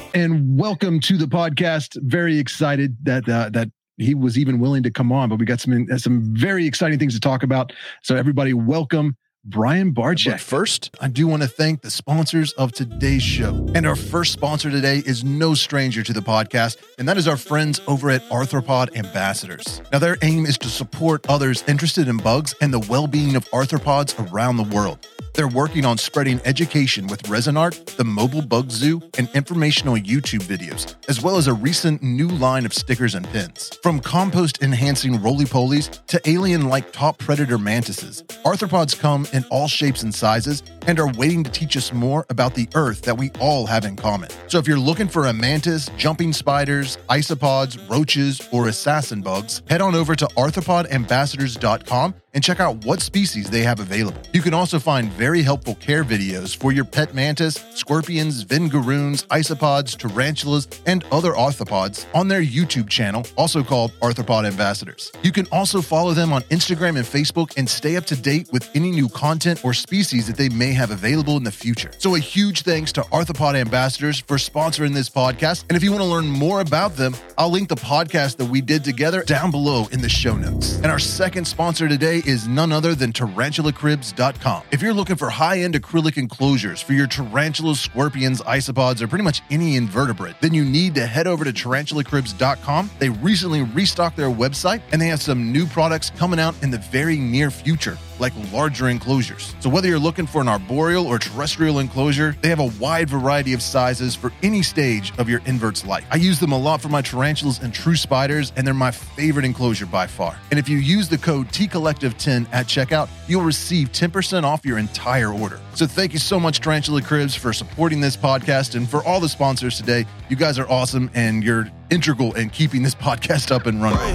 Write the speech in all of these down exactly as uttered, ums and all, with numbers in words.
And welcome to the podcast. Very excited that uh, that he was even willing to come on, but we got some some very exciting things to talk about. So everybody, welcome Brian Barczyk. But first, I do want to thank the sponsors of today's show. And our first sponsor today is no stranger to the podcast, and that is our friends over at Arthropod Ambassadors. Now, their aim is to support others interested in bugs and the well-being of arthropods around the world. They're working on spreading education with Resin Art, the Mobile Bug Zoo, and informational YouTube videos, as well as a recent new line of stickers and pins. From compost-enhancing roly-polies to alien-like top predator mantises, arthropods come in all shapes and sizes and are waiting to teach us more about the Earth that we all have in common. So if you're looking for a mantis, jumping spiders, isopods, roaches, or assassin bugs, head on over to arthropod ambassadors dot com and check out what species they have available. You can also find very helpful care videos for your pet mantis, scorpions, vingaroons, isopods, tarantulas, and other arthropods on their YouTube channel, also called Arthropod Ambassadors. You can also follow them on Instagram and Facebook and stay up to date with any new content or species that they may have available in the future. So a huge thanks to Arthropod Ambassadors for sponsoring this podcast. And if you want to learn more about them, I'll link the podcast that we did together down below in the show notes. And our second sponsor today is none other than tarantula cribs dot com. If you're looking for high-end acrylic enclosures for your tarantulas, scorpions, isopods, or pretty much any invertebrate, then you need to head over to tarantula cribs dot com. They recently restocked their website, and they have some new products coming out in the very near future, like larger enclosures. So whether you're looking for an arboreal or terrestrial enclosure, they have a wide variety of sizes for any stage of your invert's life. I use them a lot for my tarantulas and true spiders, and they're my favorite enclosure by far. And if you use the code T Collective ten at checkout, you'll receive ten percent off your entire order. So thank you so much, Tarantula Cribs, for supporting this podcast, and for all the sponsors today. You guys are awesome, and you're integral in keeping this podcast up and running.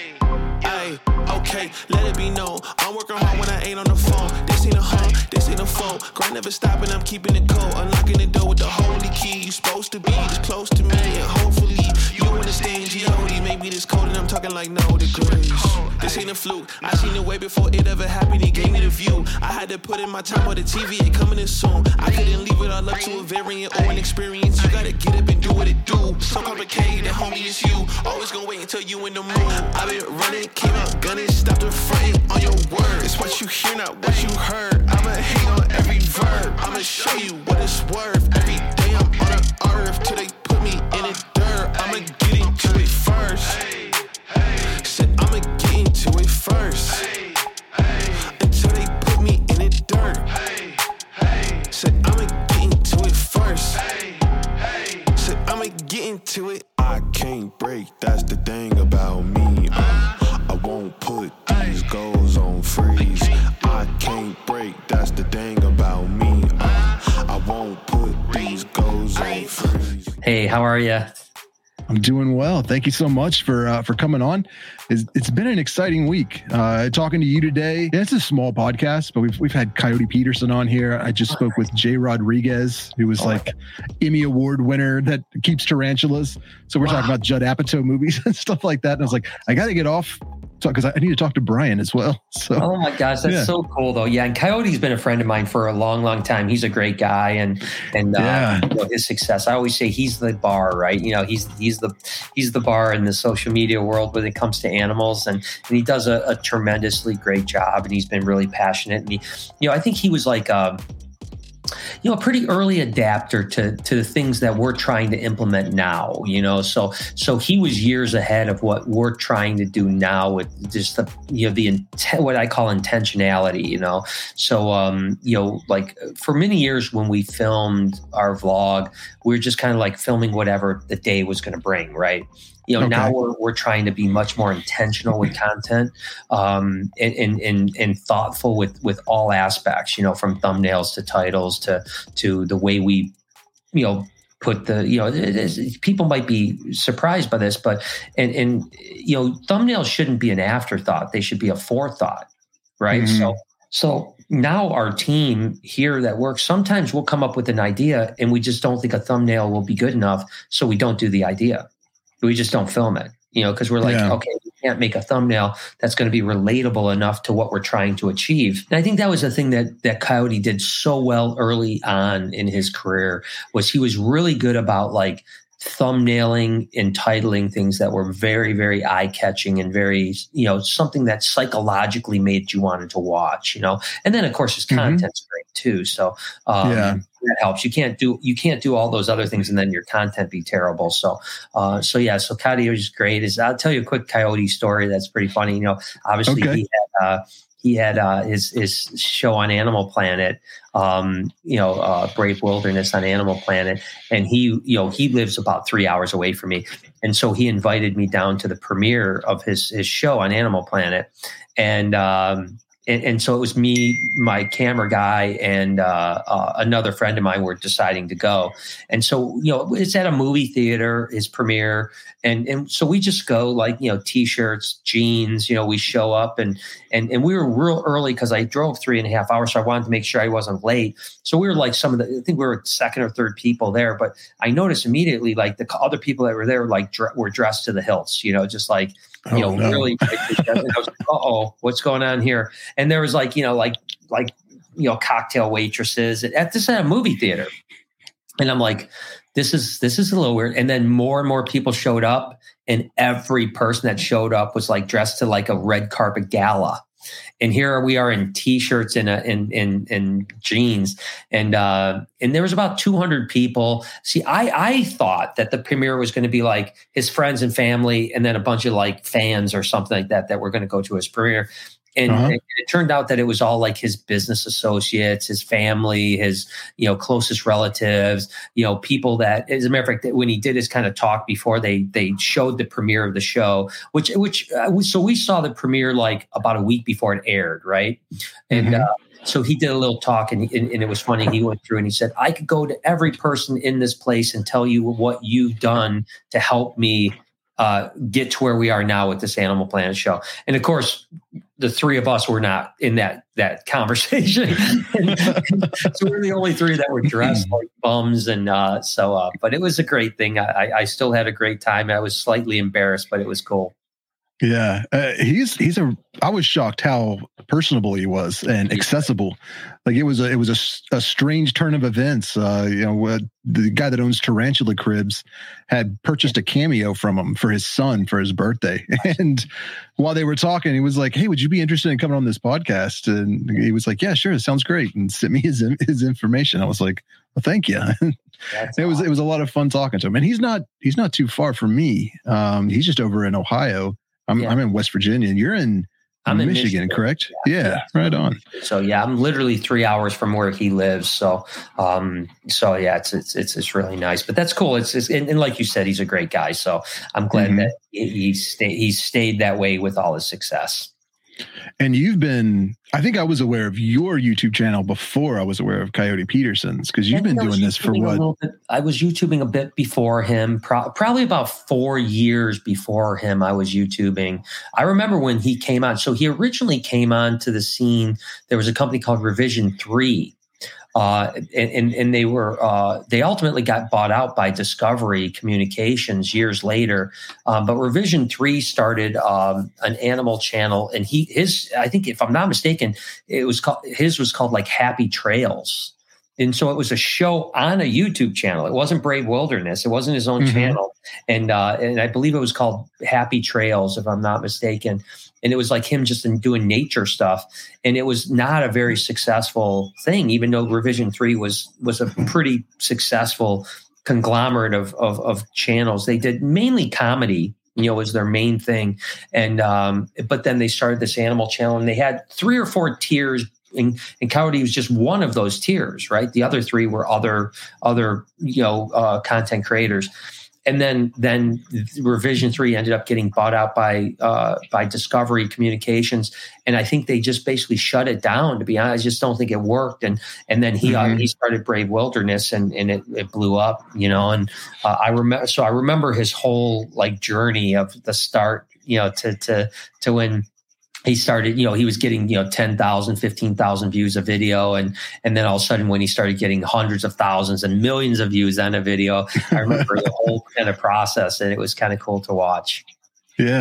Okay, let it be known. I'm working hard when I ain't on the phone. This ain't a home, this ain't a phone. Grind never stopping, I'm keeping it cold. Unlocking the door with the holy key. You supposed to be this close to me, and hopefully you understand G O D. Maybe this cold and I'm talking like no degrees. This ain't a fluke. I seen it way before it ever happened. It gave me the view. I had to put in my time on the T V. It coming in soon. I couldn't leave it all up to a variant or an experience. You gotta get up and do what it do. So complicated, homie, it's you. Always gonna wait until you in the mood. I've been running, came out gunning. Stop the fronting on your word. It's what you hear, not what you heard. I'ma hate on every verb. I'ma show you what it's worth. Every day I'm on the earth till they put me in the dirt. I'ma get into it first. Said I'ma get into it first. Until they put me in the dirt. Said I'ma get into it first. Said I'ma get into it. I can't break, that's the thing about me. Uh, I won't put these goals on freeze. I can't break, that's the thing about me. Uh, I won't put these goals on freeze. Hey, how are you? I'm doing well. Thank you so much for uh, for coming on. It's, it's been an exciting week. Uh, talking to you today. Yeah, it's a small podcast, but we've we've had Coyote Peterson on here. I just spoke with Jay Rodriguez, who was like Emmy Award winner that keeps tarantulas. So we're wow. talking about Judd Apatow movies and stuff like that. And I was like, I got to get off because I need to talk to Brian as well. So, oh my gosh, that's yeah. so cool though. Yeah, and Coyote's been a friend of mine for a long, long time. He's a great guy, and and yeah. uh, you know, his success. I always say he's the bar, right? You know, he's he's the he's the bar in the social media world when it comes to animals, and and he does a, a tremendously great job, and he's been really passionate. And he, you know, I think he was like. Um, you know, a pretty early adapter to to the things that we're trying to implement now, you know, so so he was years ahead of what we're trying to do now with just the, you know, the intent, what I call intentionality, you know, so, um, you know, like for many years when we filmed our vlog, we were just kind of like filming whatever the day was going to bring, right? You know, okay. Now we're we're trying to be much more intentional with content, um, and, and and and thoughtful with with all aspects. You know, from thumbnails to titles to to the way we, you know, put the, you know, it is, people might be surprised by this, but and and you know, thumbnails shouldn't be an afterthought; they should be a forethought, right? Mm-hmm. So so now our team here that works, sometimes we'll come up with an idea and we just don't think a thumbnail will be good enough, so we don't do the idea. We just don't film it, you know, because we're like, yeah. okay, can't make a thumbnail that's going to be relatable enough to what we're trying to achieve. And I think that was the thing that that Coyote did so well early on in his career, was he was really good about like thumbnailing and titling things that were very, very eye-catching and very, you know, something that psychologically made you wanted to watch, you know. And then of course his content's mm-hmm. great too. So um, yeah. that helps. You can't do you can't do all those other things and then your content be terrible. So uh, so yeah, so Coyote is great. Is I'll tell you a quick Coyote story that's pretty funny. You know, obviously okay. he had uh, he had uh, his his show on Animal Planet. Um, you know, uh, Brave Wilderness on Animal Planet. And he, you know, he lives about three hours away from me. And so he invited me down to the premiere of his, his show on Animal Planet. And, um, and, and so it was me, my camera guy, and uh, uh, another friend of mine were deciding to go. And so, you know, it's at a movie theater, his premiere. And and so we just go like, you know, T-shirts, jeans, you know, we show up and and and we were real early because I drove three and a half hours. So I wanted to make sure I wasn't late. So we were like some of the, I think we were second or third people there. But I noticed immediately like the other people that were there like dr- were dressed to the hilts, you know, just like, you oh, know, no. really. Like, and I was like, uh-oh, what's going on here? And there was like, you know, like, like, you know, cocktail waitresses at this at a movie theater. And I'm like, this is, this is a little weird. And then more and more people showed up, and every person that showed up was like dressed to like a red carpet gala. And here we are in T-shirts and in, in, in jeans. And, uh, and there was about two hundred people. See, I, I thought that the premiere was going to be like his friends and family, and then a bunch of like fans or something like that, that were going to go to his premiere. And uh-huh. it, it turned out that it was all like his business associates, his family, his, you know, closest relatives, you know, people that, as a matter of fact, when he did his kind of talk before they they showed the premiere of the show, which, which, uh, we, so we saw the premiere like about a week before it aired, right? And mm-hmm. uh, so he did a little talk, and, and, and it was funny. He went through and he said, I could go to every person in this place and tell you what you've done to help me Uh, get to where we are now with this Animal Planet show. And of course, the three of us were not in that that conversation. and, and so we're the only three that were dressed like bums. And uh, so, uh, but it was a great thing. I, I still had a great time. I was slightly embarrassed, but it was cool. Yeah, uh, he's he's a. I was shocked how personable he was and accessible. Like it was a it was a, a strange turn of events. Uh, you know, uh, the guy that owns Tarantula Cribs had purchased a cameo from him for his son for his birthday, and while they were talking, he was like, "Hey, would you be interested in coming on this podcast?" And he was like, "Yeah, sure, it sounds great," and sent me his his information. I was like, "Well, thank you." it was it was a lot of fun talking to him, and he's not he's not too far from me. Um, he's just over in Ohio. I'm yeah. I'm in West Virginia, and you're in, I'm in Michigan, Michigan, correct? Yeah, yeah, yeah, right on. So yeah, I'm literally three hours from where he lives. So um, so yeah, it's it's it's it's really nice. But that's cool. It's, it's and, and like you said, he's a great guy. So I'm glad mm-hmm. that he, he stayed he stayed that way with all his success. And you've been, I think I was aware of your YouTube channel before I was aware of Coyote Peterson's, because you've been doing this for what? Bit, I was YouTubing a bit before him, pro- probably about four years before him, I was YouTubing. I remember when he came on. So he originally came on to the scene. There was a company called Revision three. Uh, and, and, and they were, uh, they ultimately got bought out by Discovery Communications years later. Um, but Revision three started, um, an animal channel, and he, his, I think if I'm not mistaken, it was called, his was called like Happy Trails. And so it was a show on a YouTube channel. It wasn't Brave Wilderness. It wasn't his own mm-hmm. channel. And, uh, and I believe it was called Happy Trails, if I'm not mistaken. And it was like him just doing nature stuff. And it was not a very successful thing, even though Revision three was was a pretty successful conglomerate of, of, of channels. They did mainly comedy, you know, was their main thing. And um, but then they started this animal channel, and they had three or four tiers. And, and Coyote was just one of those tiers, right? The other three were other, other you know, uh, content creators. And then, then Revision three ended up getting bought out by uh, by Discovery Communications, and I think they just basically shut it down. To be honest, I just don't think it worked. And and then he mm-hmm. uh, he started Brave Wilderness, and and it, it blew up, you know. And uh, I remember, so I remember his whole like journey of the start, you know, to to to when he started, you know, he was getting, you know, ten thousand, fifteen thousand views a video. And, and then all of a sudden when he started getting hundreds of thousands and millions of views on a video, I remember the whole kind of process, and it was kind of cool to watch. Yeah.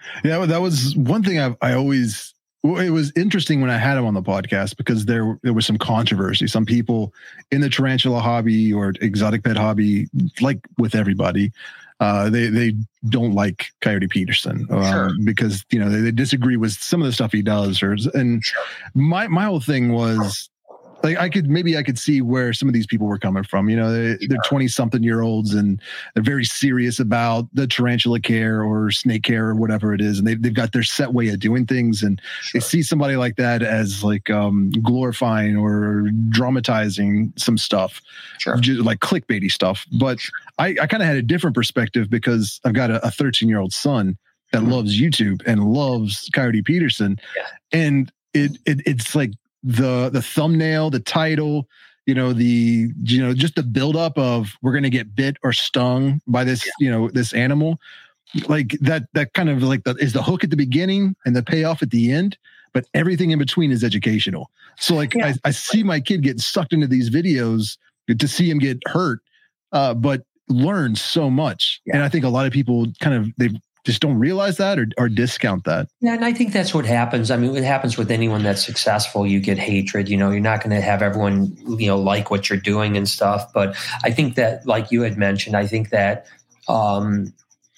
Yeah, that was one thing I I always. Well, it was interesting when I had him on the podcast because there there was some controversy. Some people in the tarantula hobby or exotic pet hobby, like with everybody, uh, they they don't like Coyote Peterson uh, Sure. because you know they, they disagree with some of the stuff he does. Or and Sure. my my whole thing was. Like I could maybe I could see where some of these people were coming from. You know, they, they're twenty something year olds and they're very serious about the tarantula care or snake care or whatever it is, and they've they've got their set way of doing things, and Sure. they see somebody like that as like um, glorifying or dramatizing some stuff, Sure. just like clickbaity stuff. But I, I kind of had a different perspective because I've got a thirteen year old son that Mhm. loves YouTube and loves Coyote Peterson, Yeah. and it, it it's like. the the thumbnail, the title, you know, the you know, just the buildup of we're gonna get bit or stung by this, yeah. you know, this animal. Like that that kind of like the is the hook at the beginning and the payoff at the end, but everything in between is educational. So like yeah. I, I see my kid get sucked into these videos to see him get hurt, uh, but learn so much. Yeah. And I think a lot of people kind of they just don't realize that or, or discount that. Yeah, and I think that's what happens. I mean, it happens with anyone that's successful. You get hatred. You know, you're not going to have everyone, you know, like what you're doing and stuff. But I think that, like you had mentioned, I think that, um,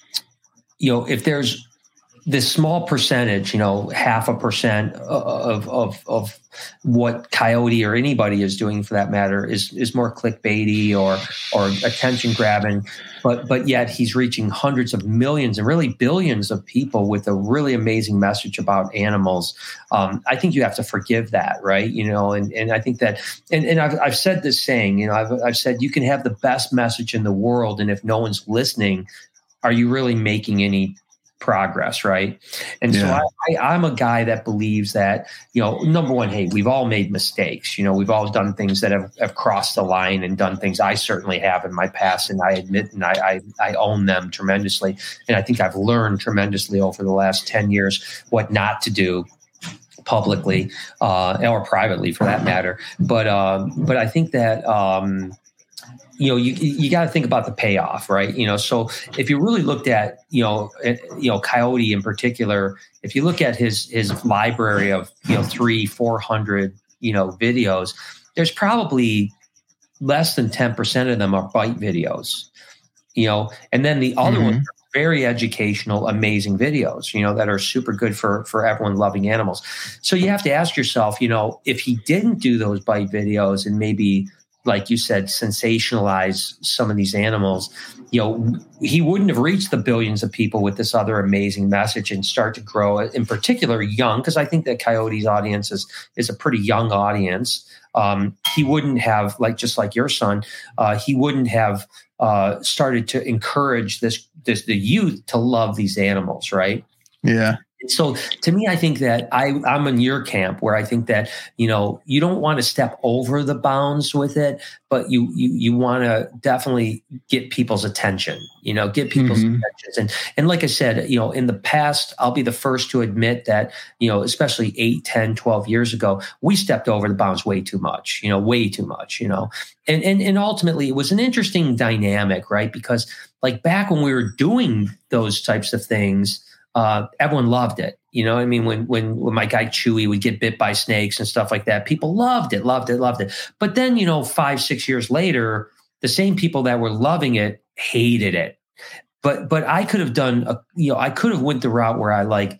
you know, if there's this small percentage, you know, half a percent of of of what Coyote or anybody is doing, for that matter, is is more clickbaity or or attention grabbing, but but yet he's reaching hundreds of millions and really billions of people with a really amazing message about animals. Um, I think you have to forgive that, right? You know, and and I think that, and and I've I've said this saying, you know, I've I've said you can have the best message in the world, and if no one's listening, are you really making any progress, right? And yeah. so I, I, I'm a guy that believes that, you know, number one, hey, we've all made mistakes. You know, we've all done things that have, have crossed the line and done things I certainly have in my past, and I admit and I, I, I own them tremendously. And I think I've learned tremendously over the last ten years what not to do publicly uh, or privately, for that matter. But um, but I think that um, you know, you you got to think about the payoff, right? You know, so if you really looked at, you know, you know, Coyote in particular, if you look at his his library of, you know, three, four hundred, you know, videos, there's probably less than ten percent of them are bite videos, you know, and then the other mm-hmm. ones are very educational, amazing videos, you know, that are super good for for everyone loving animals. So you have to ask yourself, you know, if he didn't do those bite videos and maybe, like you said, sensationalize some of these animals, you know, he wouldn't have reached the billions of people with this other amazing message and start to grow, in particular young, because I think that Coyote's audience is, is a pretty young audience. Um, he wouldn't have, like, just like your son, uh, he wouldn't have uh, started to encourage this, this, the youth to love these animals, right? Yeah. So to me, I think that I, I'm in your camp where I think that, you know, you don't want to step over the bounds with it, but you you you want to definitely get people's attention, you know, get people's mm-hmm. attention. And and like I said, you know, in the past, I'll be the first to admit that, you know, especially eight, ten, twelve years ago, we stepped over the bounds way too much, you know, way too much, you know, and and and ultimately it was an interesting dynamic, right? Because like back when we were doing those types of things, Uh, everyone loved it. You know, I mean, when, when, when my guy Chewy would get bit by snakes and stuff like that, people loved it, loved it, loved it. But then, you know, five, six years later, the same people that were loving it hated it. But, but I could have done, a, you know, I could have went the route where I like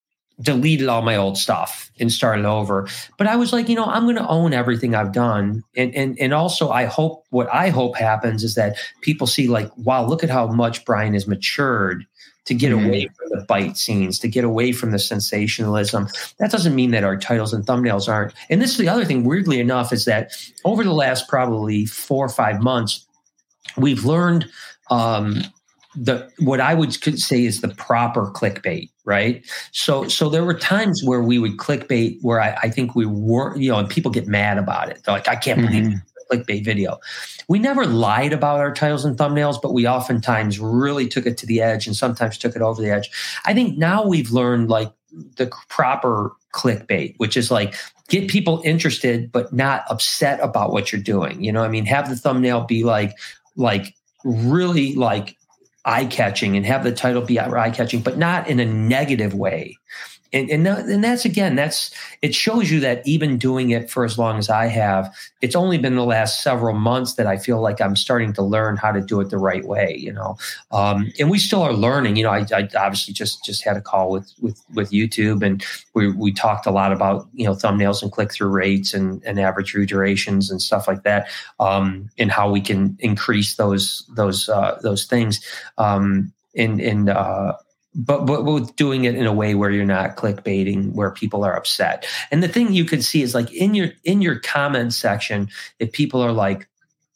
deleted all my old stuff and started over. But I was like, you know, I'm going to own everything I've done. And, and, and also I hope, what I hope happens is that people see like, wow, look at how much Brian has matured to get mm-hmm. away from the bite scenes, to get away from the sensationalism. That doesn't mean that our titles and thumbnails aren't. And this is the other thing, weirdly enough, is that over the last probably four or five months, we've learned um, the what I would say is the proper clickbait, right? So so there were times where we would clickbait where I, I think we were, you know, and people get mad about it. They're like, I can't believe mm-hmm. it's a clickbait video. We never lied about our titles and thumbnails, but we oftentimes really took it to the edge and sometimes took it over the edge. I think now we've learned like the proper clickbait, which is like get people interested, but not upset about what you're doing. You know what I mean? Have the thumbnail be like, like really like eye-catching and have the title be eye-catching, but not in a negative way. And and, that, and that's, again, that's it shows you that even doing it for as long as I have, it's only been the last several months that I feel like I'm starting to learn how to do it the right way, you know. Um, and we still are learning. You know, I, I obviously just just had a call with with with YouTube, and we we talked a lot about, you know, thumbnails and click-through rates and, and average view durations and stuff like that, um, and how we can increase those those uh, those things. Um, and and uh, But, but with doing it in a way where you're not clickbaiting, where people are upset. And the thing you can see is like in your in your comment section, if people are like,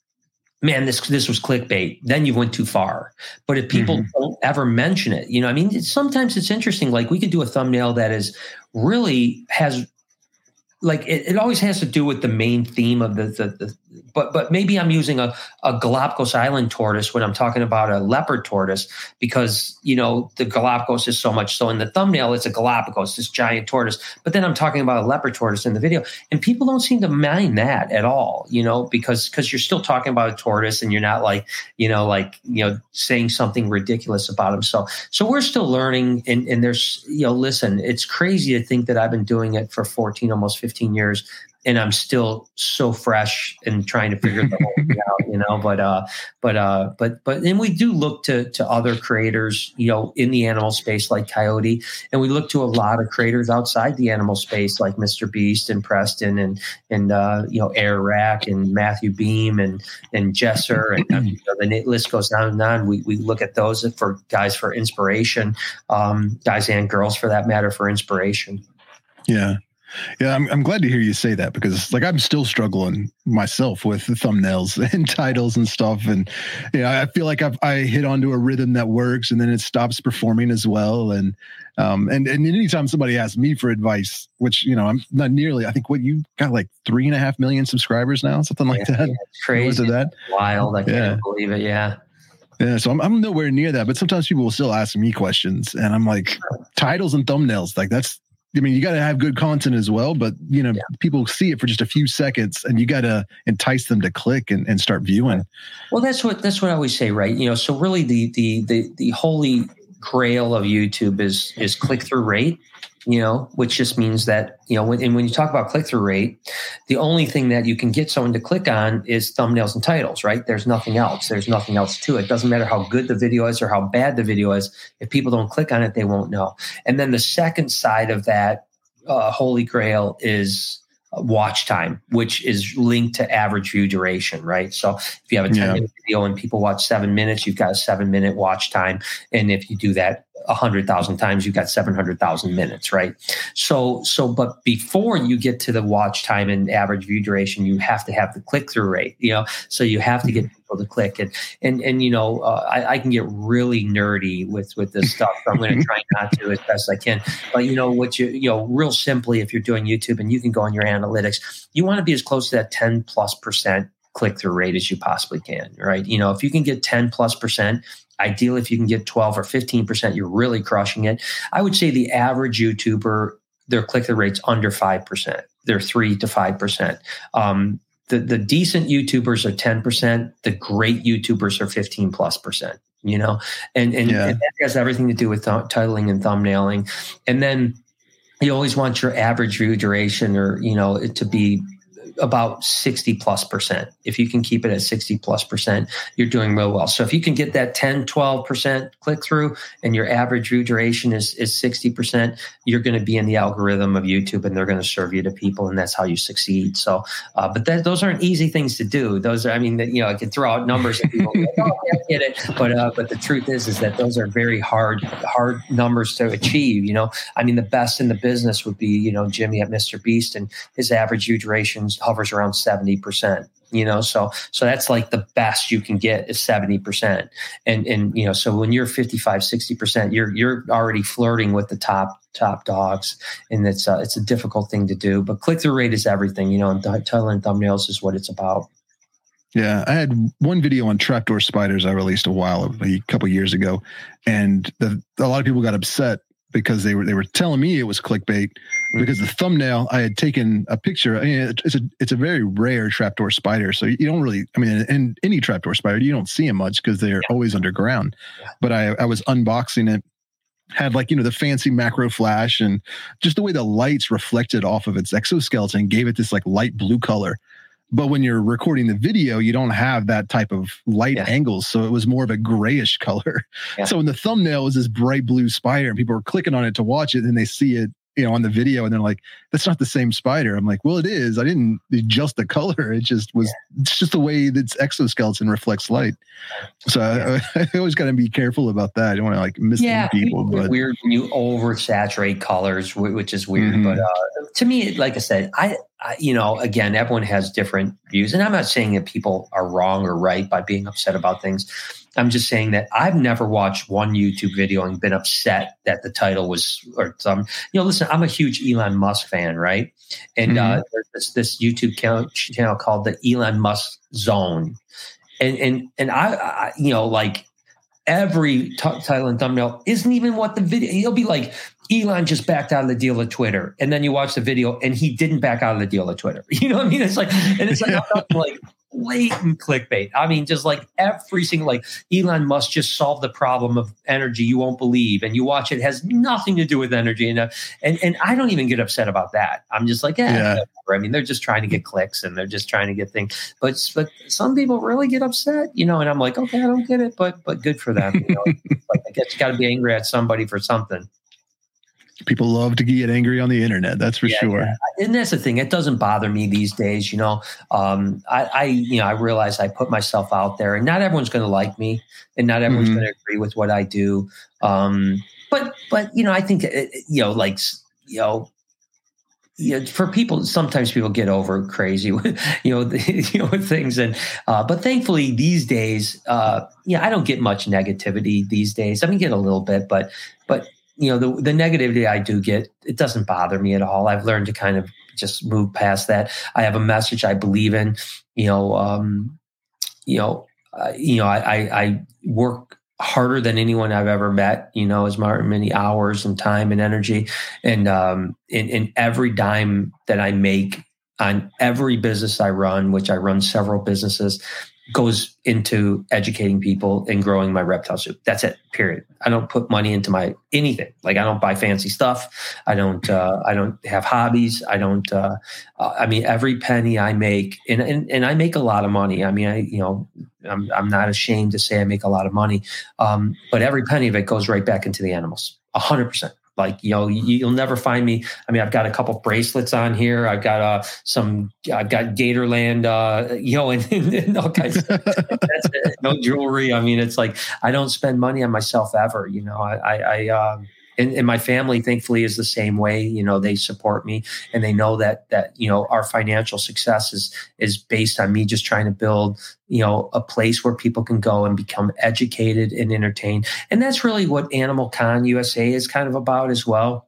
man, this this was clickbait, then you went too far. But if people mm-hmm. don't ever mention it, you know, I mean, it's, sometimes it's interesting. Like we could do a thumbnail that is really has like it, it always has to do with the main theme of the, the, the but but maybe I'm using a, a Galapagos Island tortoise when I'm talking about a leopard tortoise, because, you know, the Galapagos is so much so in the thumbnail, it's a Galapagos, this giant tortoise. But then I'm talking about a leopard tortoise in the video, and people don't seem to mind that at all, you know, because because you're still talking about a tortoise and you're not like, you know, like, you know, saying something ridiculous about them. So so we're still learning, and, and there's, you know, listen, it's crazy to think that I've been doing it for fourteen, almost fifteen years. And I'm still so fresh and trying to figure the whole thing out, you know. But, uh, but, uh, but, but, and we do look to to other creators, you know, in the animal space like Coyote, and we look to a lot of creators outside the animal space like Mister Beast and Preston and and uh, you know, Air Rack and Matthew Beam and and Jesser, and uh, you know, the list goes on and on. We we look at those for guys for inspiration, um, guys and girls for that matter, for inspiration. Yeah. Yeah, I'm I'm glad to hear you say that, because like I'm still struggling myself with the thumbnails and titles and stuff, and yeah, you know, I feel like I've, I hit onto a rhythm that works, and then it stops performing as well. And um and and anytime somebody asks me for advice, which, you know, I'm not nearly, I think what you got like three and a half million subscribers now, something like yeah, that. Yeah, it's crazy, that wild. I can't yeah. believe it. Yeah. Yeah, so I'm I'm nowhere near that, but sometimes people will still ask me questions, and I'm like, titles and thumbnails, like that's. I mean, you got to have good content as well, but, you know, yeah. people see it for just a few seconds, and you got to entice them to click and, and start viewing. Well, that's what that's what I always say, right? You know, so really the the the the holy grail of YouTube is is click through rate. You know, which just means that, you know, when, and when you talk about click-through rate, the only thing that you can get someone to click on is thumbnails and titles, right? There's nothing else. There's nothing else to it. It doesn't matter how good the video is or how bad the video is. If people don't click on it, they won't know. And then the second side of that uh, holy grail is watch time, which is linked to average view duration, right? So if you have a ten yeah. minute video and people watch seven minutes, you've got a seven minute watch time. And if you do that a hundred thousand times, you've got seven hundred thousand minutes, right? So, so, but before you get to the watch time and average view duration, you have to have the click through rate, you know, so you have to get people to click. And, and, and, you know, uh, I, I can get really nerdy with, with this stuff. So I'm going to try not to as best I can, but you know, what you, you know, real simply, if you're doing YouTube and you can go on your analytics, you want to be as close to that ten plus percent click-through rate as you possibly can, right? You know, if you can get ten plus percent, ideally, if you can get twelve or fifteen percent, you're really crushing it. I would say the average YouTuber, their click-through rate's under five percent. They're three to five percent. Um, the, the decent YouTubers are ten percent. The great YouTubers are fifteen plus percent, you know? And, and, yeah. and that has everything to do with th- titling and thumbnailing. And then you always want your average view duration, or, you know, it to be about sixty plus percent. If you can keep it at sixty plus percent, you're doing real well. So if you can get that ten, twelve percent click through and your average view duration is, is sixty percent, you're going to be in the algorithm of YouTube, and they're going to serve you to people, and that's how you succeed. So, uh, but that, those aren't easy things to do. Those are, I mean, you know, I can throw out numbers and people go, oh, I get it. But, uh, but the truth is, is that those are very hard, hard numbers to achieve. You know, I mean, the best in the business would be, you know, Jimmy at Mister Beast, and his average view durations hovers around seventy percent, you know, so, so that's like the best you can get is seventy percent. And, and, you know, so when you're fifty-five, sixty percent, you're, you're already flirting with the top, top dogs. And it's a, it's a difficult thing to do, but click through rate is everything, you know, and title and thumbnails is what it's about. Yeah, I had one video on trapdoor spiders I released a while, a couple of years ago, and the, a lot of people got upset because they were they were telling me it was clickbait, because the thumbnail, I had taken a picture. I mean, it's a it's a very rare trapdoor spider, so you don't really. I mean, in any trapdoor spider, you don't see them much because they're yeah. always underground. Yeah. But I, I was unboxing it, had like you know the fancy macro flash, and just the way the lights reflected off of its exoskeleton gave it this like light blue color. But when you're recording the video, you don't have that type of light yeah. angles. So it was more of a grayish color. Yeah. So in the thumbnail was this bright blue spider, and people were clicking on it to watch it, and they see it, you know, on the video, and they're like, that's not the same spider. I'm like, well, it is. I didn't adjust the color. It just was, yeah. it's just the way that its exoskeleton reflects light. So yeah. I, I always got to be careful about that. I don't want to like mislead yeah, people. But weird when you oversaturate colors, which is weird. Mm-hmm. But uh, to me, like I said, I, I, you know, again, everyone has different views, and I'm not saying that people are wrong or right by being upset about things. I'm just saying that I've never watched one YouTube video and been upset that the title was, or some, you know, listen, I'm a huge Elon Musk fan, right? And mm-hmm. uh, there's this, this YouTube channel called the Elon Musk Zone. And, and, and I, I you know, like every t- title and thumbnail isn't even what the video, it'll be like, Elon just backed out of the deal with Twitter. And then you watch the video and he didn't back out of the deal with Twitter. You know what I mean? It's like, and it's like, like blatant clickbait. I mean, just like every single, like Elon Musk just solved the problem of energy you won't believe. And you watch it, it has nothing to do with energy. And, uh, and, and I don't even get upset about that. I'm just like, yeah, yeah. I mean, they're just trying to get clicks and they're just trying to get things. But, but some people really get upset, you know, and I'm like, okay, I don't get it, but, but good for them. You know? Like, I guess you got to be angry at somebody for something. People love to get angry on the internet. That's for yeah, sure. Yeah. And that's the thing. It doesn't bother me these days. You know, um, I, I, you know, I realize I put myself out there, and not everyone's going to like me, and not everyone's mm-hmm. going to agree with what I do. Um, but, but you know, I think you know, like you know, you know, for people, sometimes people get over crazy with you know, the, you know, with things, and uh, but thankfully these days, uh, yeah, I don't get much negativity these days. I mean, get a little bit, but, but. You know, the, the negativity I do get, it doesn't bother me at all. I've learned to kind of just move past that. I have a message I believe in, you know, um, you know, uh, you know, I, I, I work harder than anyone I've ever met, you know, as many hours and time and energy. And um, in, in every dime that I make on every business I run, which I run several businesses, goes into educating people and growing my reptile soup. That's it, period. I don't put money into my anything. Like I don't buy fancy stuff. I don't, uh, I don't have hobbies. I don't, uh, uh, I mean, every penny I make, and, and, and I make a lot of money. I mean, I, you know, I'm, I'm not ashamed to say I make a lot of money. Um, but every penny of it goes right back into the animals, a hundred percent. Like, you know, you'll never find me. I mean, I've got a couple bracelets on here. I've got uh, some, I've got Gatorland, uh, you know, and, and all kinds of stuff. That's it. No jewelry. I mean, it's like, I don't spend money on myself ever, you know, I, I, I um, and, and my family, thankfully, is the same way. You know, they support me, and they know that that you know our financial success is is based on me just trying to build you know a place where people can go and become educated and entertained. And that's really what Animal Con U S A is kind of about as well.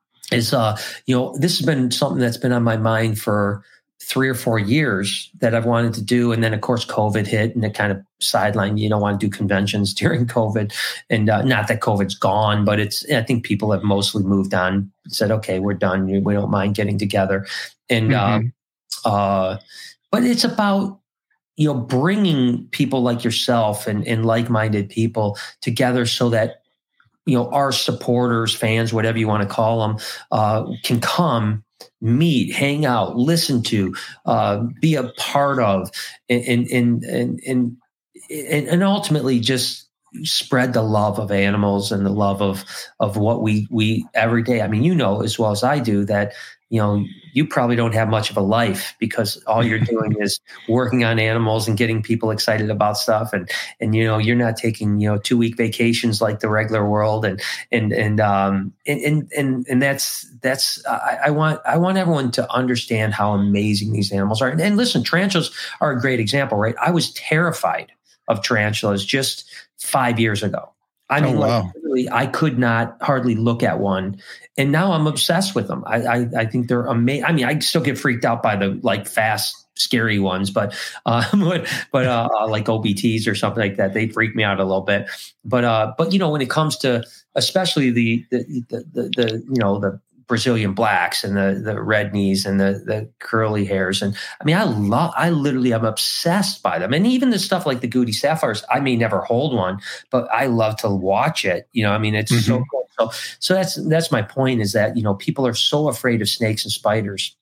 Is uh you know this has been something that's been on my mind for three or four years that I've wanted to do. And then of course, COVID hit and it kind of sidelined. You don't want to do conventions during COVID, and uh, not that COVID's gone, but it's, I think people have mostly moved on, said, okay, we're done. We don't mind getting together. And, mm-hmm. uh, uh, but it's about, you know, bringing people like yourself and, and like-minded people together so that, you know, our supporters, fans, whatever you want to call them, uh, can come, meet, hang out, listen to, uh, be a part of, and and and and and ultimately just spread the love of animals and the love of of what we we every day. I mean, you know as well as I do that you know you probably don't have much of a life because all you're doing is working on animals and getting people excited about stuff, and and you know you're not taking you know two week vacations like the regular world, and and and um and and and, and that's that's I, I want I want everyone to understand how amazing these animals are. And, and listen, tarantulas are a great example, right? I was terrified of tarantulas just five years ago. I mean, oh, wow. like literally, I could not hardly look at one, and now I'm obsessed with them. I I, I think they're amazing. I mean, I still get freaked out by the like fast, scary ones, but uh, but, but uh, like O B Ts or something like that, they freak me out a little bit. But uh, but you know, when it comes to especially the the the, the, the you know the Brazilian blacks and the the red knees and the the curly hairs. And I mean, I love, I literally am obsessed by them. And even the stuff like the Goody Sapphires, I may never hold one, but I love to watch it. You know, I mean, it's mm-hmm. so cool. So, so that's that's my point, is that, you know, people are so afraid of snakes and spiders.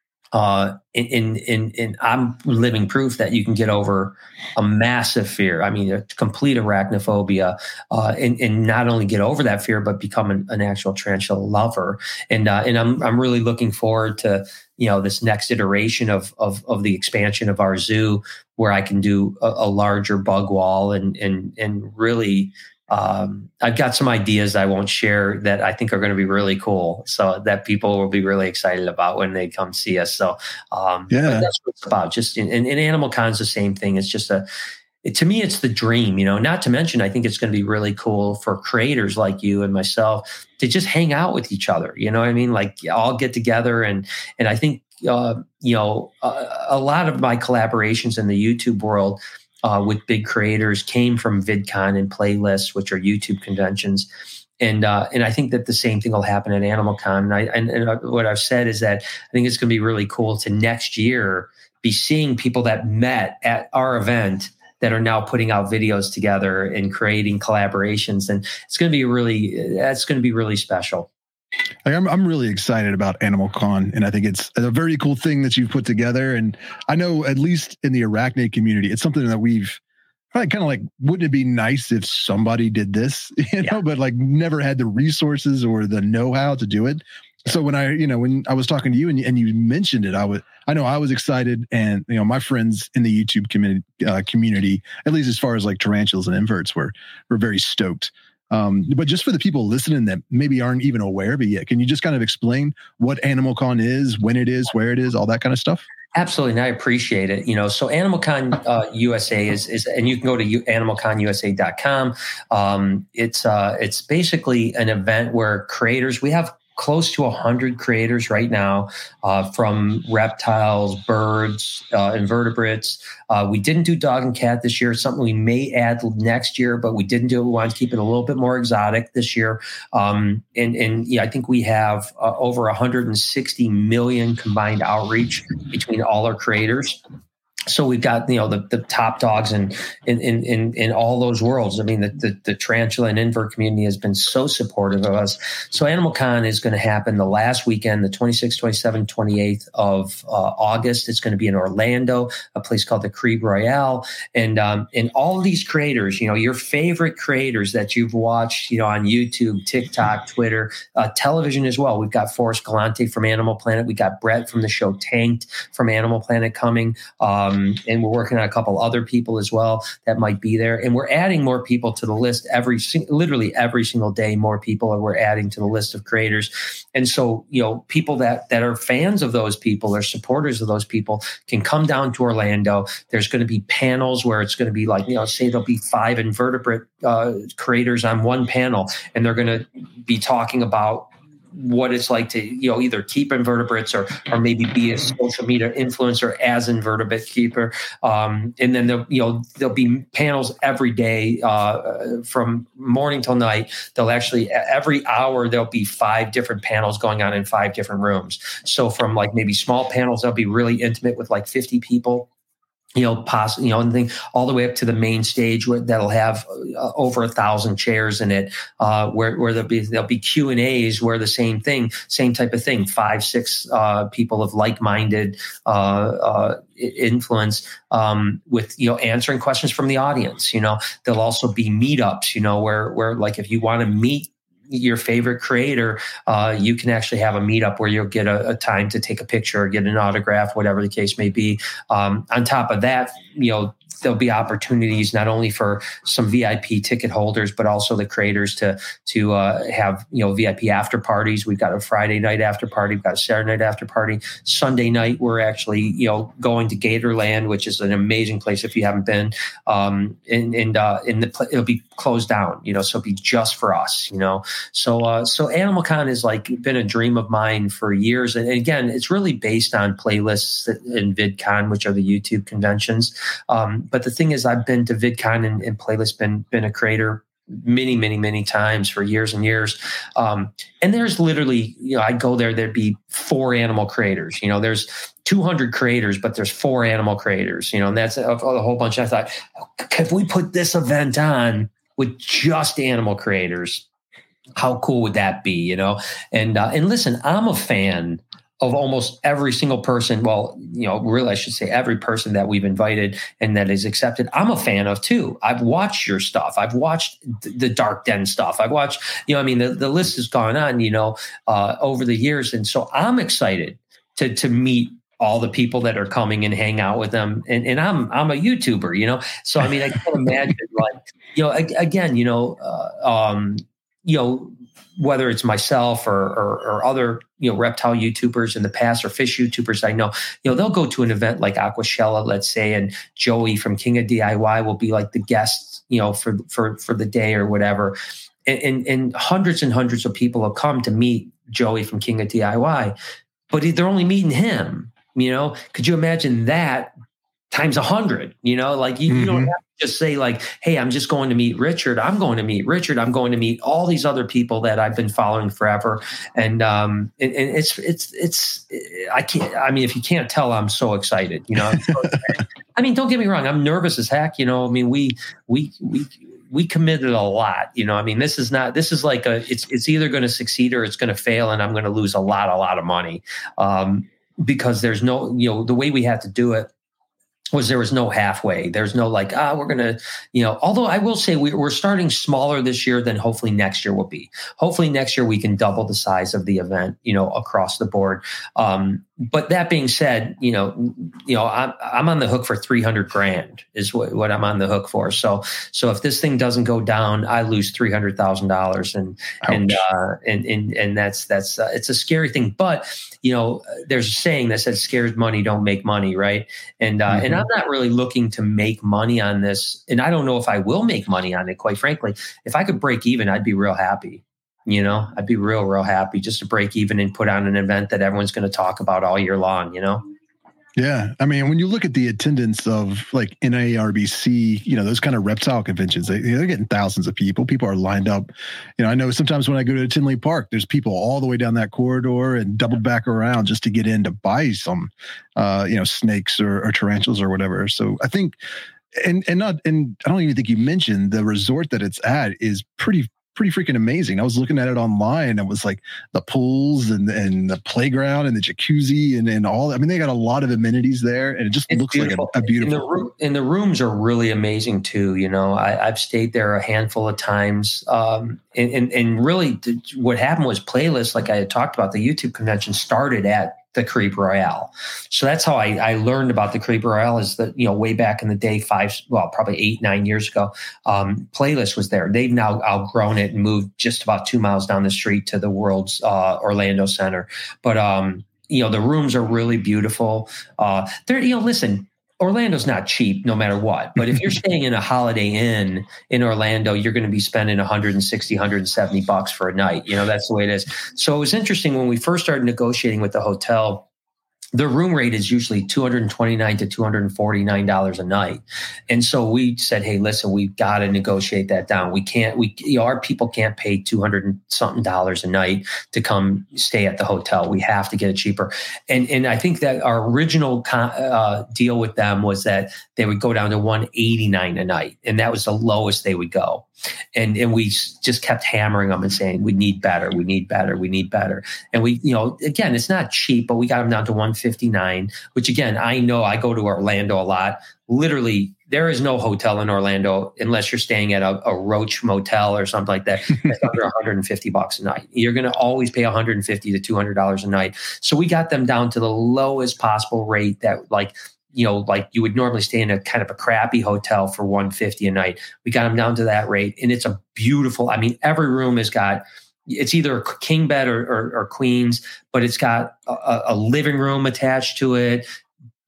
Uh, in, in, in, I'm living proof that you can get over a massive fear. I mean, a complete arachnophobia, uh, and, and not only get over that fear, but become an, an actual tarantula lover. And, uh, and I'm, I'm really looking forward to, you know, this next iteration of, of, of the expansion of our zoo, where I can do a, a larger bug wall and, and, and really, Um, I've got some ideas I won't share that I think are going to be really cool, so that people will be really excited about when they come see us. So, um, yeah, that's what it's about. Just in, in, in Animal Con's the same thing. It's just a, it, to me, it's the dream, you know, not to mention, I think it's going to be really cool for creators like you and myself to just hang out with each other. You know what I mean? Like, all get together. And, and I think, uh, you know, a, a lot of my collaborations in the YouTube world, Uh, with big creators came from VidCon and Playlists, which are YouTube conventions. And uh, and I think that the same thing will happen at Animal Con. And, I, and, and what I've said is that I think it's going to be really cool to next year be seeing people that met at our event that are now putting out videos together and creating collaborations. And it's going to be really, that's going to be really special. Like, I'm I'm really excited about Animal Con, and I think it's a very cool thing that you've put together. And I know, at least in the arachnid community, it's something that we've probably kind of like, wouldn't it be nice if somebody did this, you know, yeah. but like never had the resources or the know-how to do it. So when I, you know, when I was talking to you and, and you mentioned it, I was, I know I was excited, and, you know, my friends in the YouTube community, uh, community, at least as far as like tarantulas and inverts, were, were very stoked. Um, but just for the people listening that maybe aren't even aware of it yet, can you just kind of explain what Animal Con is, when it is, where it is, all that kind of stuff? Absolutely, and I appreciate it. You know, so Animal Con uh, U S A is, is, and you can go to animal con u s a dot com. Um, it's uh, it's basically an event where creators, we have close to one hundred creators right now, uh, from reptiles, birds, uh, invertebrates. Uh, we didn't do dog and cat this year. It's something we may add next year, but we didn't do it. We wanted to keep it a little bit more exotic this year. Um, and, and yeah, I think we have uh, over one hundred sixty million combined outreach between all our creators. So we've got, you know, the, the top dogs in, in, in, in all those worlds. I mean, the, the, the tarantula and invert community has been so supportive of us. So Animal Con is going to happen the last weekend, the twenty-sixth, twenty-seventh, twenty-eighth of uh, August. It's going to be in Orlando, a place called the Crebe Royale. And, um, and all of these creators, you know, your favorite creators that you've watched, you know, on YouTube, TikTok, Twitter, uh, television as well. We've got Forrest Galante from Animal Planet. We got Brett from the show Tanked from Animal Planet coming. Um, Um, and we're working on a couple other people as well that might be there. And we're adding more people to the list every, literally every single day. More people are we're adding to the list of creators. And so, you know, people that, that are fans of those people or supporters of those people can come down to Orlando. There's going to be panels where it's going to be like, you know, say there'll be five invertebrate uh, creators on one panel, and they're going to be talking about what it's like to, you know, either keep invertebrates or or maybe be a social media influencer as invertebrate keeper. Um, and then there'll, you know, there'll be panels every day uh, from morning till night. They'll actually, every hour, there'll be five different panels going on in five different rooms. So from like maybe small panels, they'll be really intimate with like fifty people. You know, possibly, you know, and thing all the way up to the main stage where that'll have uh, over a thousand chairs in it, uh, where where there'll be there'll be Q and A's where the same thing, same type of thing, five six uh, people of like-minded uh, uh, influence um, with, you know, answering questions from the audience. You know, there'll also be meetups. You know, where where like if you want to meet your favorite creator, uh, you can actually have a meetup where you'll get a, a time to take a picture or get an autograph, whatever the case may be. Um, on top of that, you know, there'll be opportunities not only for some V I P ticket holders, but also the creators to to uh, have, you know, V I P after parties. We've got a Friday night after party. We've got a Saturday night after party. Sunday night, we're actually, you know, going to Gatorland, which is an amazing place if you haven't been. Um, and and uh, in the it'll be closed down, you know, so it'll be just for us, you know. So uh, so Animal Con has like been a dream of mine for years. And again, it's really based on Playlists and VidCon, which are the YouTube conventions. Um, But the thing is, I've been to VidCon and, and Playlist, been been a creator many, many, many times for years and years. Um, and there's literally, you know, I'd go there, there'd be four animal creators. You know, there's two hundred creators, but there's four animal creators, you know, and that's a, a whole bunch. I thought, if we put this event on with just animal creators, how cool would that be, you know? And uh, and listen, I'm a fan of almost every single person. Well, you know, really, I should say every person that we've invited and that is accepted, I'm a fan of too. I've watched your stuff. I've watched the Dark Den stuff. I've watched, you know, I mean, the, the list has gone on, you know, uh, over the years. And so I'm excited to to meet all the people that are coming and hang out with them. And, and I'm I'm a YouTuber, you know? So, I mean, I can't imagine, like, you know, again, you know, uh, um, you know, whether it's myself or, or or other, you know, reptile YouTubers in the past or fish YouTubers I know, you know, they'll go to an event like Aquashella, let's say, and Joey from King of D I Y will be like the guest, you know, for for for the day or whatever. And, and, and hundreds and hundreds of people have come to meet Joey from King of D I Y, but they're only meeting him, you know? Could you imagine that times a hundred, you know, like you, mm-hmm. you don't have to just say like, hey, I'm just going to meet Richard. I'm going to meet Richard. I'm going to meet all these other people that I've been following forever. And, um, and, and it's, it's, it's, I can't, I mean, if you can't tell, I'm so excited, you know, I'm so excited. I mean, don't get me wrong. I'm nervous as heck, you know, I mean, we, we, we, we committed a lot, you know, I mean, this is not, this is like a, it's, it's either going to succeed or it's going to fail. And I'm going to lose a lot, a lot of money, um, because there's no, you know, the way we had to do it was there was no halfway. There's no like, ah, we're going to, you know, although I will say we, we're starting smaller this year than hopefully next year will be. Hopefully next year we can double the size of the event, you know, across the board. Um, but that being said, you know, you know, I'm, I'm on the hook for three hundred grand is what, what I'm on the hook for. So, so if this thing doesn't go down, I lose three hundred thousand dollars and, Ouch. and, uh, and, and, and that's, that's, uh, it's a scary thing, but you know, there's a saying that says scared money don't make money. Right. And, uh, mm-hmm. and I'm not really looking to make money on this. And I don't know if I will make money on it, quite frankly. If I could break even, I'd be real happy. You know, I'd be real, real happy just to break even and put on an event that everyone's going to talk about all year long, you know? Yeah. I mean, when you look at the attendance of like N A R B C, you know, those kind of reptile conventions, they, they're getting thousands of people. People are lined up. You know, I know sometimes when I go to Tinley Park, there's people all the way down that corridor and double back around just to get in to buy some, uh, you know, snakes or, or tarantulas or whatever. So I think, and, and not, and I don't even think you mentioned the resort that it's at is pretty pretty freaking amazing. I was looking at it online and it was like the pools and, and the playground and the jacuzzi and, and all. I mean, they got a lot of amenities there and it just it's looks beautiful. like a, a beautiful. And the, room, and the rooms are really amazing too. You know, I, I've stayed there a handful of times. Um, and, and, and really the, what happened was Playlist, like I had talked about, the YouTube convention started at the Caribe Royale. So that's how I, I learned about the Caribe Royale is that, you know, way back in the day, five, well, probably eight, nine years ago, um, Playlist was there. They've now outgrown it and moved just about two miles down the street to the World's uh, Orlando Center. But, um, you know, the rooms are really beautiful. Uh, they're, you know, listen, Orlando's not cheap no matter what. But if you're staying in a Holiday Inn in Orlando, you're going to be spending one hundred sixty, one hundred seventy bucks for a night. You know, that's the way it is. So it was interesting when we first started negotiating with the hotel. The room rate is usually two hundred twenty-nine to two hundred forty-nine dollars a night. And so we said, hey, listen, we've got to negotiate that down. We can't, we, you know, our people can't pay two hundred and something dollars a night to come stay at the hotel. We have to get it cheaper. And, and I think that our original uh, deal with them was that they would go down to one eighty-nine a night. And that was the lowest they would go. And and we just kept hammering them and saying, we need better, we need better, we need better. And we, you know, again, it's not cheap, but we got them down to one fifty-nine, which again, I know I go to Orlando a lot. Literally, there is no hotel in Orlando unless you're staying at a, a Roach Motel or something like that. That's under one hundred fifty bucks a night. You're going to always pay one hundred fifty to two hundred dollars a night. So we got them down to the lowest possible rate that like, you know, like you would normally stay in a kind of a crappy hotel for one hundred fifty a night. We got them down to that rate. And it's a beautiful, I mean, every room has got, it's either a king bed or, or, or queens, but it's got a, a living room attached to it.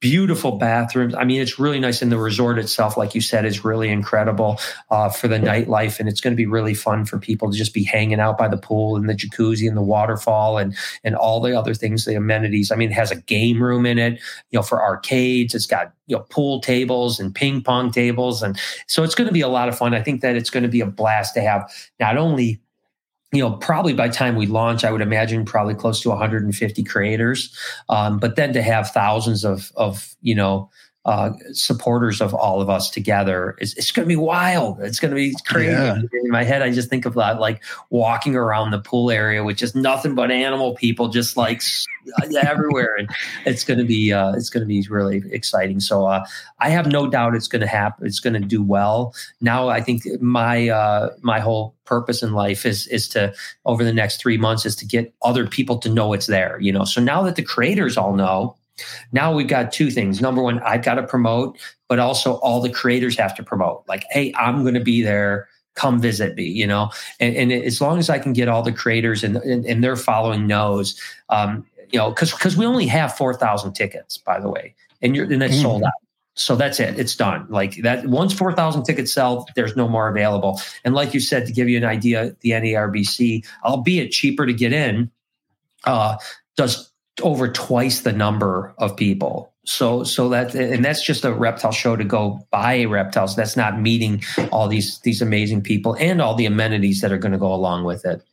beautiful bathrooms. I mean, it's really nice. And the resort itself, like you said, is really incredible uh, for the nightlife. And it's going to be really fun for people to just be hanging out by the pool and the jacuzzi and the waterfall and, and all the other things, the amenities. I mean, it has a game room in it, you know, for arcades. It's got, you know, pool tables and ping pong tables. And so it's going to be a lot of fun. I think that it's going to be a blast to have not only, you know, probably by the time we launch, I would imagine probably close to one hundred fifty creators. Um, but then to have thousands of, of you know, uh, supporters of all of us together, it's, it's going to be wild. It's going to be crazy. Yeah. In my head, I just think of that, like walking around the pool area with just nothing but animal people, just like everywhere. And it's going to be, uh, it's going to be really exciting. So uh, I have no doubt it's going to happen. It's going to do well. Now, I think my, uh, my whole purpose in life is, is to, over the next three months, is to get other people to know it's there, you know? So now that the creators all know, now we've got two things. Number one, I've got to promote, but also all the creators have to promote. Like, hey, I'm going to be there. Come visit me, you know? And, and as long as I can get all the creators and, and, and their following knows, um, you know, because because we only have four thousand tickets, by the way, and you're and it's mm. sold out. So that's it. It's done. Like that. Once four thousand tickets sell, there's no more available. And like you said, to give you an idea, the N A R B C, albeit cheaper to get in, uh, does over twice the number of people. So, so that, and that's just a reptile show to go buy reptiles. That's not meeting all these, these amazing people and all the amenities that are going to go along with it.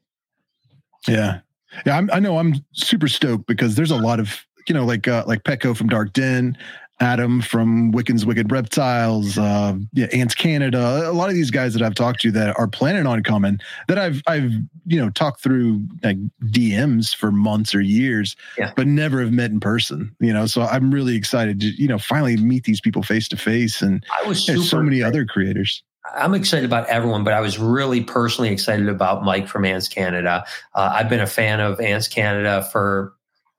Yeah. Yeah. I'm, I know I'm super stoked because there's a lot of, you know, like, uh, like Petco from Dark Den, Adam from Wiccan's Wicked Reptiles, uh, yeah, Ants Canada, a lot of these guys that I've talked to that are planning on coming, that I've, I've, you know, talked through like D Ms for months or years, yeah. but never have met in person, you know? So I'm really excited to, you know, finally meet these people face to face. And I was there's so many excited. Other creators. I'm excited about everyone, but I was really personally excited about Mike from Ants Canada. Uh, I've been a fan of Ants Canada for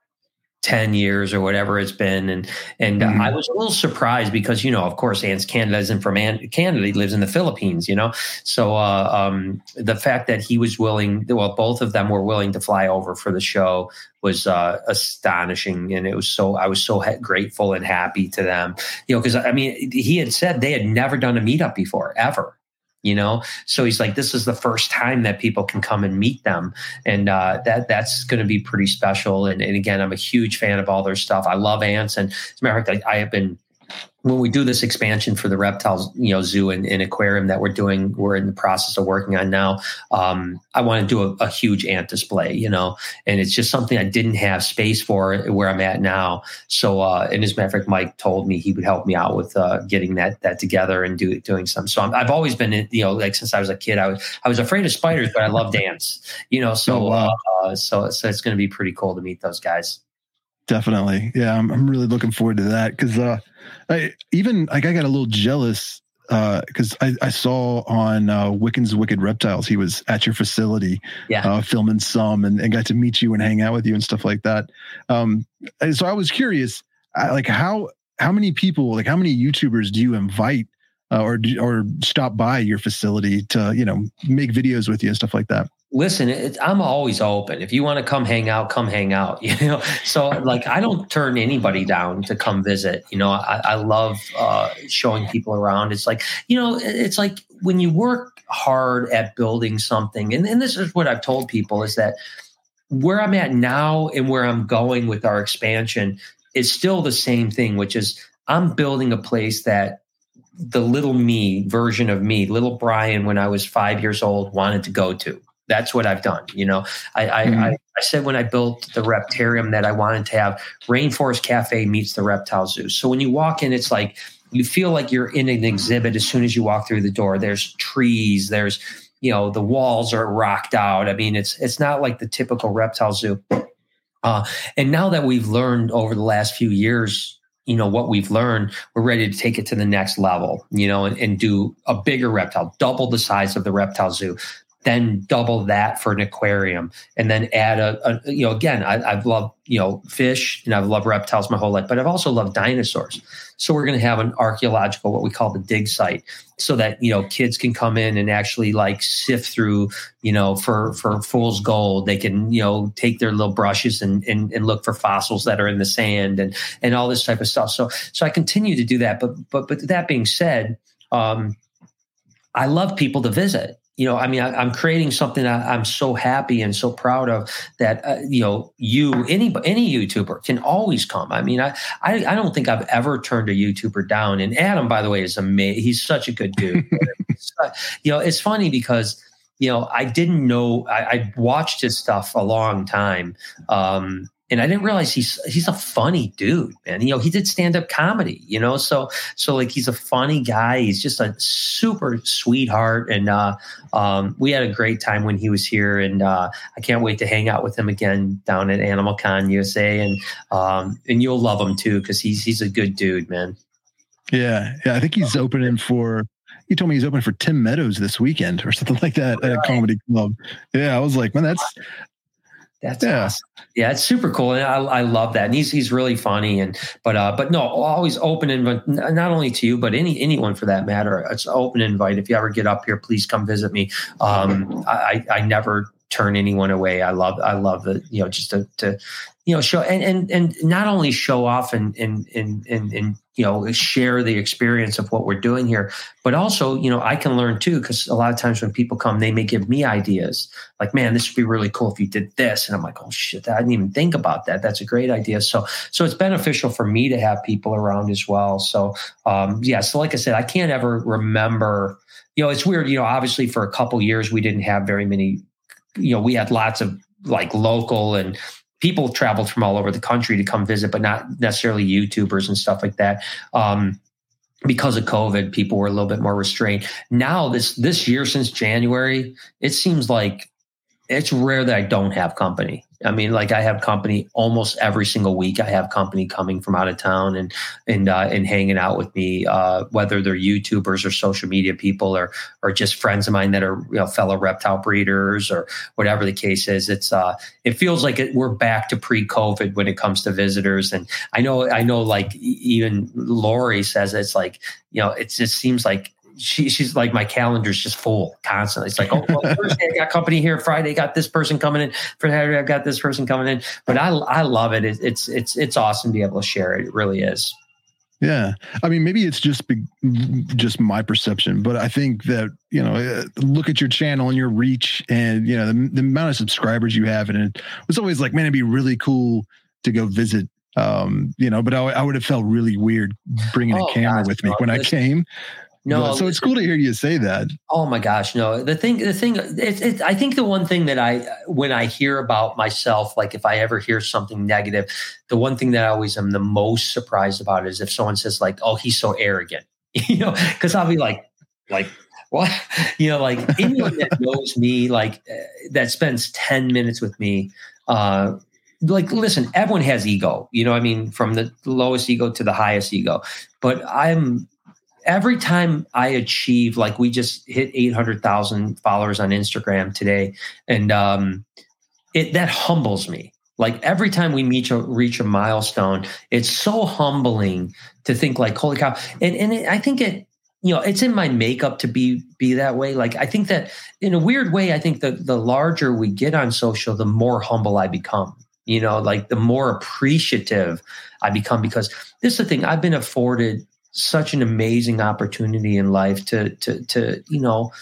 ten years or whatever it's been. And, and mm-hmm. uh, I was a little surprised because, you know, of course, Ants Canada isn't from An- Canada. He lives in the Philippines, you know? So uh, um, the fact that he was willing, well, both of them were willing to fly over for the show was uh, astonishing. And it was so, I was so ha- grateful and happy to them, you know, because I mean, he had said they had never done a meetup before, ever. You know, so he's like, this is the first time that people can come and meet them. And uh, that that's going to be pretty special. And, and again, I'm a huge fan of all their stuff. I love ants. And as a matter of fact, I, I have been, when we do this expansion for the reptiles, you know, zoo and, and aquarium that we're doing, we're in the process of working on now. Um, I want to do a, a huge ant display, you know, and it's just something I didn't have space for where I'm at now. So, uh, and as a matter of fact, Mike told me he would help me out with uh, getting that that together and do doing some. So I'm, I've always been, you know, like since I was a kid, I was I was afraid of spiders, but I loved ants, you know. So, oh, wow. uh, so so it's going to be pretty cool to meet those guys. Definitely, yeah. I'm I'm really looking forward to that because. Uh, I, even like I got a little jealous because uh, I, I saw on uh, Wiccan's Wicked Reptiles, he was at your facility yeah. uh, filming some and, and got to meet you and hang out with you and stuff like that. Um, and so I was curious, I, like how how many people, like how many YouTubers do you invite uh, or do, or stop by your facility to, you know, make videos with you and stuff like that? Listen, it, I'm always open. If you want to come hang out, come hang out. You know, so like I don't turn anybody down to come visit. You know, I, I love uh, showing people around. It's like, you know, it's like when you work hard at building something, and, and this is what I've told people is that where I'm at now and where I'm going with our expansion is still the same thing, which is I'm building a place that the little me version of me, little Brian, when I was five years old, wanted to go to. That's what I've done. You know, I, mm-hmm. I, I, I said when I built the Reptarium that I wanted to have Rainforest Cafe meets the Reptile Zoo. So when you walk in, it's like you feel like you're in an exhibit as soon as you walk through the door. There's trees. There's, you know, the walls are rocked out. I mean, it's it's not like the typical reptile zoo. Uh, and now that we've learned over the last few years, you know, what we've learned, we're ready to take it to the next level, you know, and, and do a bigger reptile, double the size of the reptile zoo. then double that for an aquarium, and then add a, a you know, again, I, I've loved, you know, fish and I've loved reptiles my whole life, but I've also loved dinosaurs. So we're going to have an archaeological, what we call the dig site, so that, you know, kids can come in and actually like sift through, you know, for, for fool's gold. They can, you know, take their little brushes and, and, and look for fossils that are in the sand and, and all this type of stuff. So, so I continue to do that. But, but, but that being said, um, I love people to visit. You know, I mean, I, I'm creating something I, I'm so happy and so proud of that, uh, you know, you, any any YouTuber can always come. I mean, I, I I don't think I've ever turned a YouTuber down. And Adam, by the way, is amazing. He's such a good dude. You know, it's funny because, you know, I didn't know, I, I watched his stuff a long time. Um, And I didn't realize he's he's a funny dude, man. You know, he did stand-up comedy, you know, so so like he's a funny guy. He's just a super sweetheart, and uh, um, we had a great time when he was here, and uh, I can't wait to hang out with him again down at Animal Con U S A, and um, and you'll love him too because he's he's a good dude, man. Yeah, yeah. I think he's opening for. He told me he's opening for Tim Meadows this weekend or something like that at a comedy club. Yeah, I was like, man, that's. That's yeah. awesome. Yeah, it's super cool, and I, I love that. And he's he's really funny, and but uh, but no, always open invite, not only to you, but any anyone for that matter. It's an open invite. If you ever get up here, please come visit me. Um, I I never turn anyone away. I love I love the you know just to, to you know show and and and not only show off and and and and, and you know share the experience of what we're doing here, but also you know I can learn too, because a lot of times when people come, they may give me ideas like, man, this would be really cool if you did this, and I'm like, oh shit, I didn't even think about that. That's a great idea. So so it's beneficial for me to have people around as well. So um, yeah, so like I said, I can't ever remember. You know, it's weird. You know, obviously for a couple years we didn't have very many. You know, we had lots of like local and people traveled from all over the country to come visit, but not necessarily YouTubers and stuff like that. Um, because of COVID, people were a little bit more restrained. Now this, this year, since January, it seems like it's rare that I don't have company. I mean, like I have company almost every single week. I have company coming from out of town and and uh, and hanging out with me, uh, whether they're YouTubers or social media people or or just friends of mine that are you know fellow reptile breeders or whatever the case is. It's uh, it feels like it, we're back to pre-COVID when it comes to visitors. And I know I know like even Lori says it's like you know it just seems like. She, she's like, my calendar's just full constantly. It's like, oh, well, Thursday I got company here. Friday I got this person coming in. Friday I've got this person coming in. But I, I love it. it. It's, it's, it's awesome to be able to share it. It really is. Yeah. I mean, maybe it's just, be, just my perception, but I think that, you know, look at your channel and your reach and, you know, the, the amount of subscribers you have. And it was always like, man, it'd be really cool to go visit, um, you know, but I, I would have felt really weird bringing oh, a camera gosh, with me no, when I came. No, but, so it's cool to hear you say that. Oh my gosh, no. The thing, the thing, it, it, I think the one thing that I, when I hear about myself, like if I ever hear something negative, the one thing that I always am the most surprised about is if someone says like, "Oh, he's so arrogant," you know, because I'll be like, like. What, you know, like anyone that knows me, like uh, that spends ten minutes with me, uh, like, listen, everyone has ego, you know, I mean, from the lowest ego to the highest ego, but I'm, every time I achieve, like we just hit eight hundred thousand followers on Instagram today. And um, it that humbles me. Like every time we meet a, reach a milestone, it's so humbling to think like, holy cow. And, and it, I think it, you know, it's in my makeup to be be that way. Like I think that in a weird way, I think that the larger we get on social, the more humble I become. You know, like the more appreciative I become, because this is the thing, I've been afforded such an amazing opportunity in life to, to, to, you know,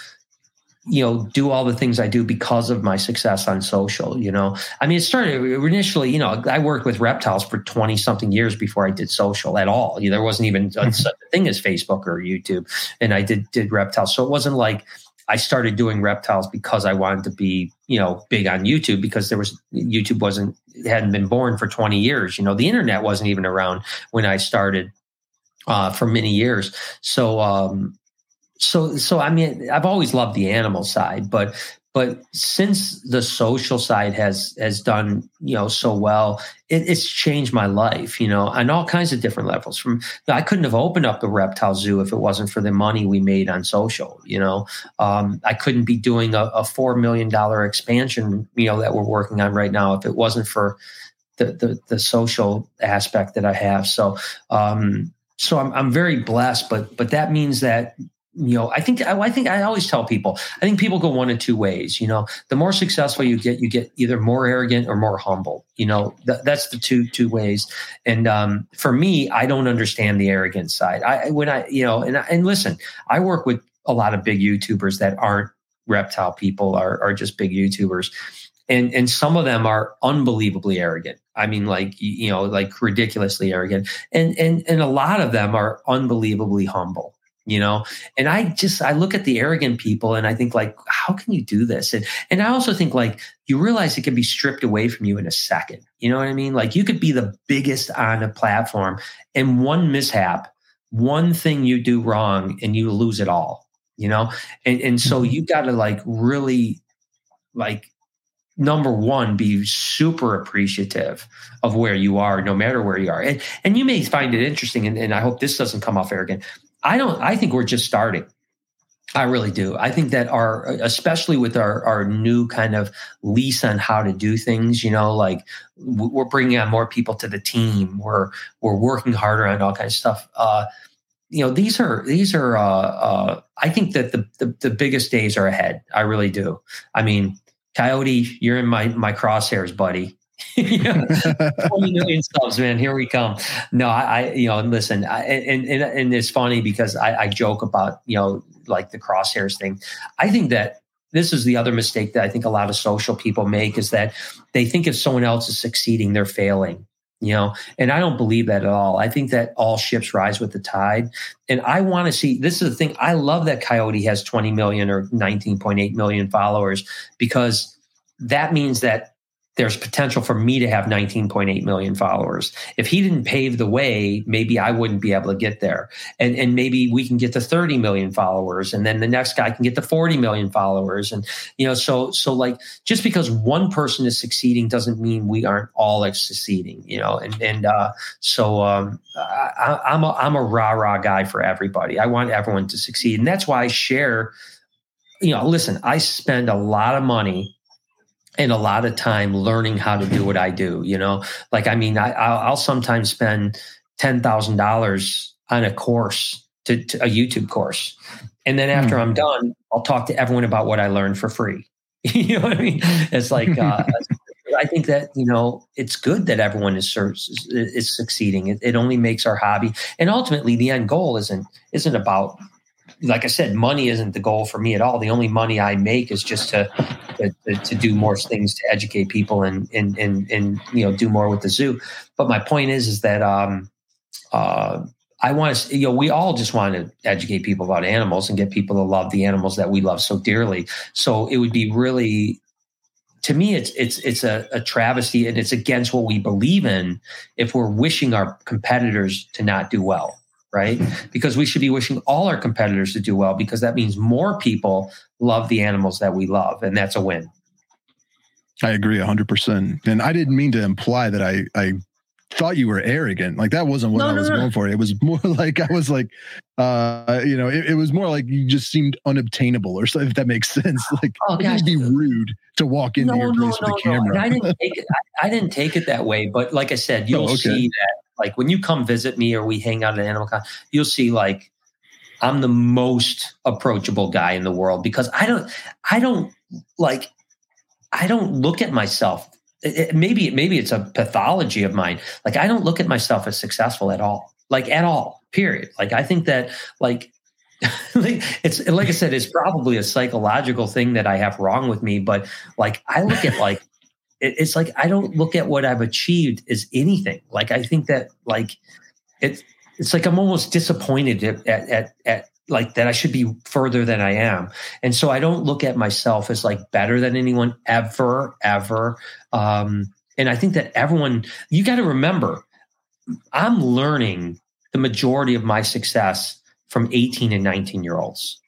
you know, do all the things I do because of my success on social, you know, I mean, it started initially, you know, I worked with reptiles for twenty something years before I did social at all. There wasn't even a, such a thing as Facebook or YouTube. And I did, did reptiles. So it wasn't like I started doing reptiles because I wanted to be, you know, big on YouTube, because there was, YouTube wasn't, hadn't been born for twenty years. You know, the internet wasn't even around when I started. Uh, for many years. So, um, so, so, I mean, I've always loved the animal side, but, but since the social side has, has done, you know, so well, it, it's changed my life, you know, on all kinds of different levels. From, I couldn't have opened up the reptile zoo if it wasn't for the money we made on social, you know. Um, I couldn't be doing a, a four million dollars expansion, you know, that we're working on right now if it wasn't for the, the, the social aspect that I have. So, um, so I'm, I'm very blessed, but, but that means that, you know, I think, I, I think I always tell people, I think people go one of two ways. You know, the more successful you get, you get either more arrogant or more humble. You know, th- that's the two, two ways. And um, for me, I don't understand the arrogant side. I, when I, you know, and, and listen, I work with a lot of big YouTubers that aren't reptile people, are, are just big YouTubers. And, and some of them are unbelievably arrogant. I mean, like, you know, like ridiculously arrogant. And, and, and a lot of them are unbelievably humble. You know, and I just, I look at the arrogant people and I think like, how can you do this? And, and I also think like, you realize it can be stripped away from you in a second. You know what I mean? Like you could be the biggest on a platform and one mishap, one thing you do wrong and you lose it all, you know? And, and so you got to like really like, number one, be super appreciative of where you are, no matter where you are. And, and you may find it interesting. And, and I hope this doesn't come off arrogant. I don't, I think we're just starting. I really do. I think that our, especially with our, our new kind of lease on how to do things, you know, like we're bringing on more people to the team. We're, we're working harder on all kinds of stuff. Uh, you know, these are, these are, uh, uh, I think that the, the, the biggest days are ahead. I really do. I mean, Coyote, you're in my, my crosshairs, buddy. You know, twenty million subs, man. Here we come. No, I, I you know, listen, I, and, and, and it's funny because I, I joke about, you know, like the crosshairs thing. I think that this is the other mistake that I think a lot of social people make is that they think if someone else is succeeding, they're failing, you know, and I don't believe that at all. I think that all ships rise with the tide. And I want to see, this is the thing. I love that Coyote has twenty million or nineteen point eight million followers because that means that there's potential for me to have nineteen point eight million followers. If he didn't pave the way, maybe I wouldn't be able to get there. And, and maybe we can get to thirty million followers. And then the next guy can get to forty million followers. And, you know, so, so like, just because one person is succeeding doesn't mean we aren't all succeeding, you know? And, and, uh, so, um, I, I'm a, I'm a rah, rah guy for everybody. I want everyone to succeed. And that's why I share, you know, listen, I spend a lot of money and a lot of time learning how to do what I do, you know, like, I mean, I, I'll, I'll sometimes spend ten thousand dollars on a course, to, to a YouTube course. And then after mm. I'm done, I'll talk to everyone about what I learned for free. You know what I mean? It's like, uh, I think that, you know, it's good that everyone is, is, is succeeding. It, it only makes our hobby. And ultimately the end goal isn't, isn't about, like I said, money isn't the goal for me at all. The only money I make is just to to, to do more things to educate people and and and and you know do more with the zoo. But my point is is that um, uh, I want to, you know, we all just want to educate people about animals and get people to love the animals that we love so dearly. So it would be really, to me, it's it's it's a, a travesty and it's against what we believe in if we're wishing our competitors to not do well. Right? Because we should be wishing all our competitors to do well because that means more people love the animals that we love. And that's a win. I agree one hundred percent. And I didn't mean to imply that I, I thought you were arrogant. Like that wasn't what no, I was no, no. going for. It was more like, I was like, uh, you know, it, it was more like you just seemed unobtainable or something, if that makes sense. Like oh, it'd be rude to walk into no, your place no, with a camera. No. I didn't take it. I, I didn't take it that way. But like I said, you'll oh, okay. see that. Like when you come visit me or we hang out at Animal Con, you'll see like I'm the most approachable guy in the world because I don't, I don't like, I don't look at myself. It, it, maybe, maybe it's a pathology of mine. Like I don't look at myself as successful at all, like at all, period. Like I think that like, it's like I said, it's probably a psychological thing that I have wrong with me, but like I look at like, it's like, I don't look at what I've achieved as anything. Like, I think that like, it's, it's like, I'm almost disappointed at, at, at, at like that I should be further than I am. And so I don't look at myself as like better than anyone ever, ever. Um, and I think that everyone, you got to remember, I'm learning the majority of my success from eighteen and nineteen year olds.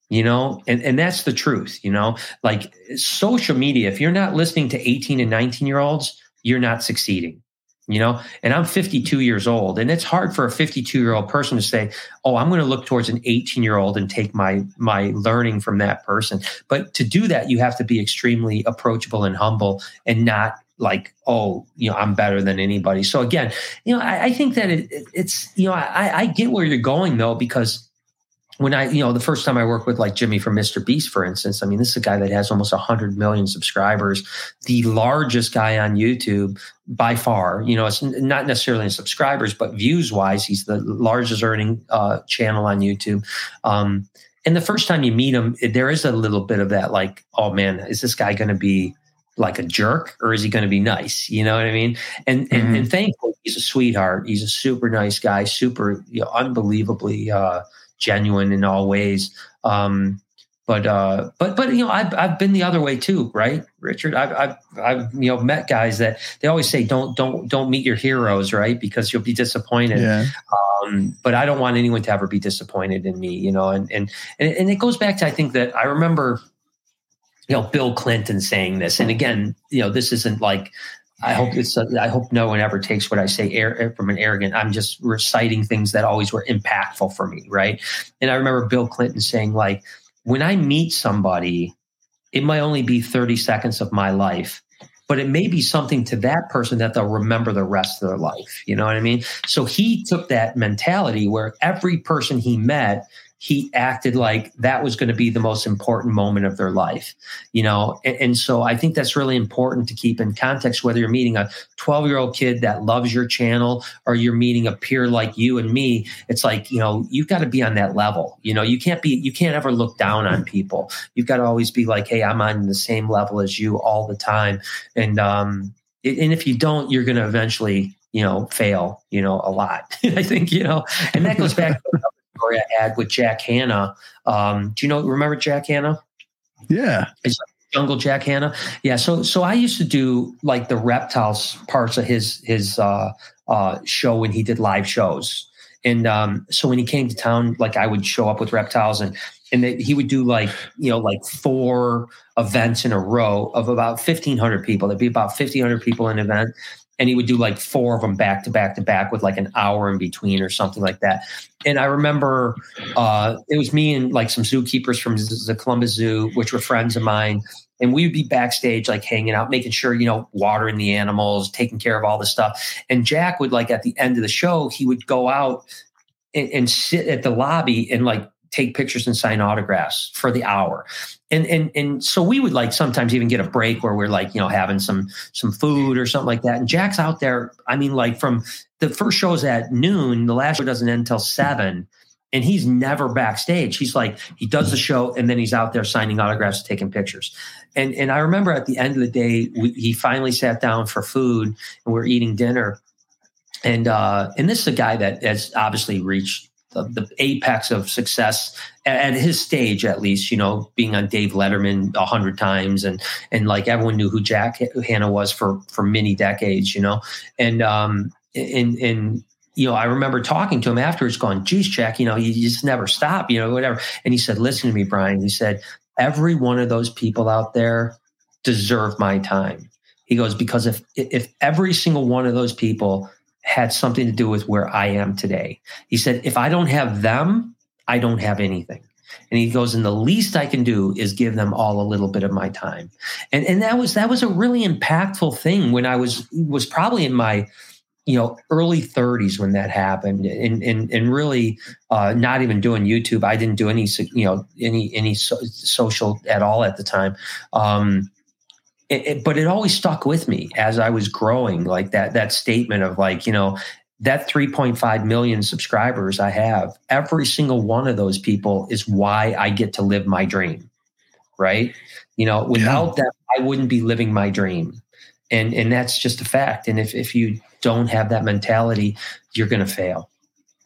you know, and, and that's the truth, you know, like social media, if you're not listening to eighteen and nineteen year olds, you're not succeeding, you know, and I'm fifty-two years old, and it's hard for a fifty-two year old person to say, oh, I'm going to look towards an eighteen year old and take my, my learning from that person. But to do that, you have to be extremely approachable and humble and not like, oh, you know, I'm better than anybody. So again, you know, I, I think that it, it, it's, you know, I, I get where you're going though, because when I, you know, the first time I worked with like Jimmy from Mister Beast, for instance, I mean, this is a guy that has almost one hundred million subscribers, the largest guy on YouTube by far. You know, it's not necessarily in subscribers, but views wise, he's the largest earning uh, channel on YouTube. Um, and the first time you meet him, there is a little bit of that like, oh man, is this guy going to be like a jerk or is he going to be nice? You know what I mean? And, mm-hmm. and, and thankfully, he's a sweetheart. He's a super nice guy, super, you know, unbelievably uh, genuine in all ways. Um, but, uh, but, but, you know, I've, I've been the other way too, right, Richard? I've, I've, I've, you know, met guys that they always say, don't, don't, don't meet your heroes, right? Because you'll be disappointed. Yeah. Um, but I don't want anyone to ever be disappointed in me, you know, and, and, and, and it goes back to, I think that I remember, you know, Bill Clinton saying this. And again, you know, this isn't like, I hope it's, uh, I hope no one ever takes what I say air, from an arrogant. I'm just reciting things that always were impactful for me. Right. And I remember Bill Clinton saying, like, when I meet somebody, it might only be thirty seconds of my life, but it may be something to that person that they'll remember the rest of their life. You know what I mean? So he took that mentality where every person he met, he acted like that was going to be the most important moment of their life, you know? And, and so I think that's really important to keep in context, whether you're meeting a twelve year old kid that loves your channel or you're meeting a peer like you and me. It's like, you know, you've got to be on that level. You know, you can't be, you can't ever look down on people. You've got to always be like, hey, I'm on the same level as you all the time. And, um, and if you don't, you're going to eventually, you know, fail, you know, a lot. I think, you know, and that goes back to story I had with Jack Hanna. Um, do you know, remember Jack Hanna? Yeah. It's like Jungle Jack Hanna. Yeah. So, so I used to do like the reptiles parts of his, his, uh, uh, show when he did live shows. And, um, so when he came to town, like I would show up with reptiles and, and they, he would do like, you know, like four events in a row of about fifteen hundred people. There'd be about fifteen hundred people in an event. And he would do like four of them back to back to back with like an hour in between or something like that. And I remember uh, it was me and like some zookeepers from the Columbus Zoo, which were friends of mine. And we would be backstage, like hanging out, making sure, you know, watering the animals, taking care of all the stuff. And Jack would like at the end of the show, he would go out and, and sit at the lobby and like take pictures and sign autographs for the hour. And, and, and so we would like sometimes even get a break where we're like, you know, having some, some food or something like that. And Jack's out there. I mean, like from the first show's at noon, the last show doesn't end until seven. And he's never backstage. He's like, he does the show and then he's out there signing autographs, taking pictures. And, and I remember at the end of the day, we, he finally sat down for food and we're eating dinner. And, uh, and this is a guy that has obviously reached The, the apex of success at, at his stage, at least, you know, being on Dave Letterman a hundred times. And, and like everyone knew who Jack Hanna was for, for many decades, you know, and, um, and, and, you know, I remember talking to him afterwards going, geez, Jack, you know, you just never stop, you know, whatever. And he said, listen to me, Brian. He said, every one of those people out there deserve my time. He goes, because if, if every single one of those people had something to do with where I am today. He said, if I don't have them, I don't have anything. And he goes, and the least I can do is give them all a little bit of my time. And, and that was, that was a really impactful thing when I was, was probably in my, you know, early thirties when that happened, and, and, and really uh, not even doing YouTube. I didn't do any, you know, any, any so, social at all at the time. Um, It, it, but it always stuck with me as I was growing, like that, that statement of like, you know, that three point five million subscribers I have, every single one of those people is why I get to live my dream. Right. You know, without yeah. that, I wouldn't be living my dream. And, and that's just a fact. And if, if you don't have that mentality, you're going to fail.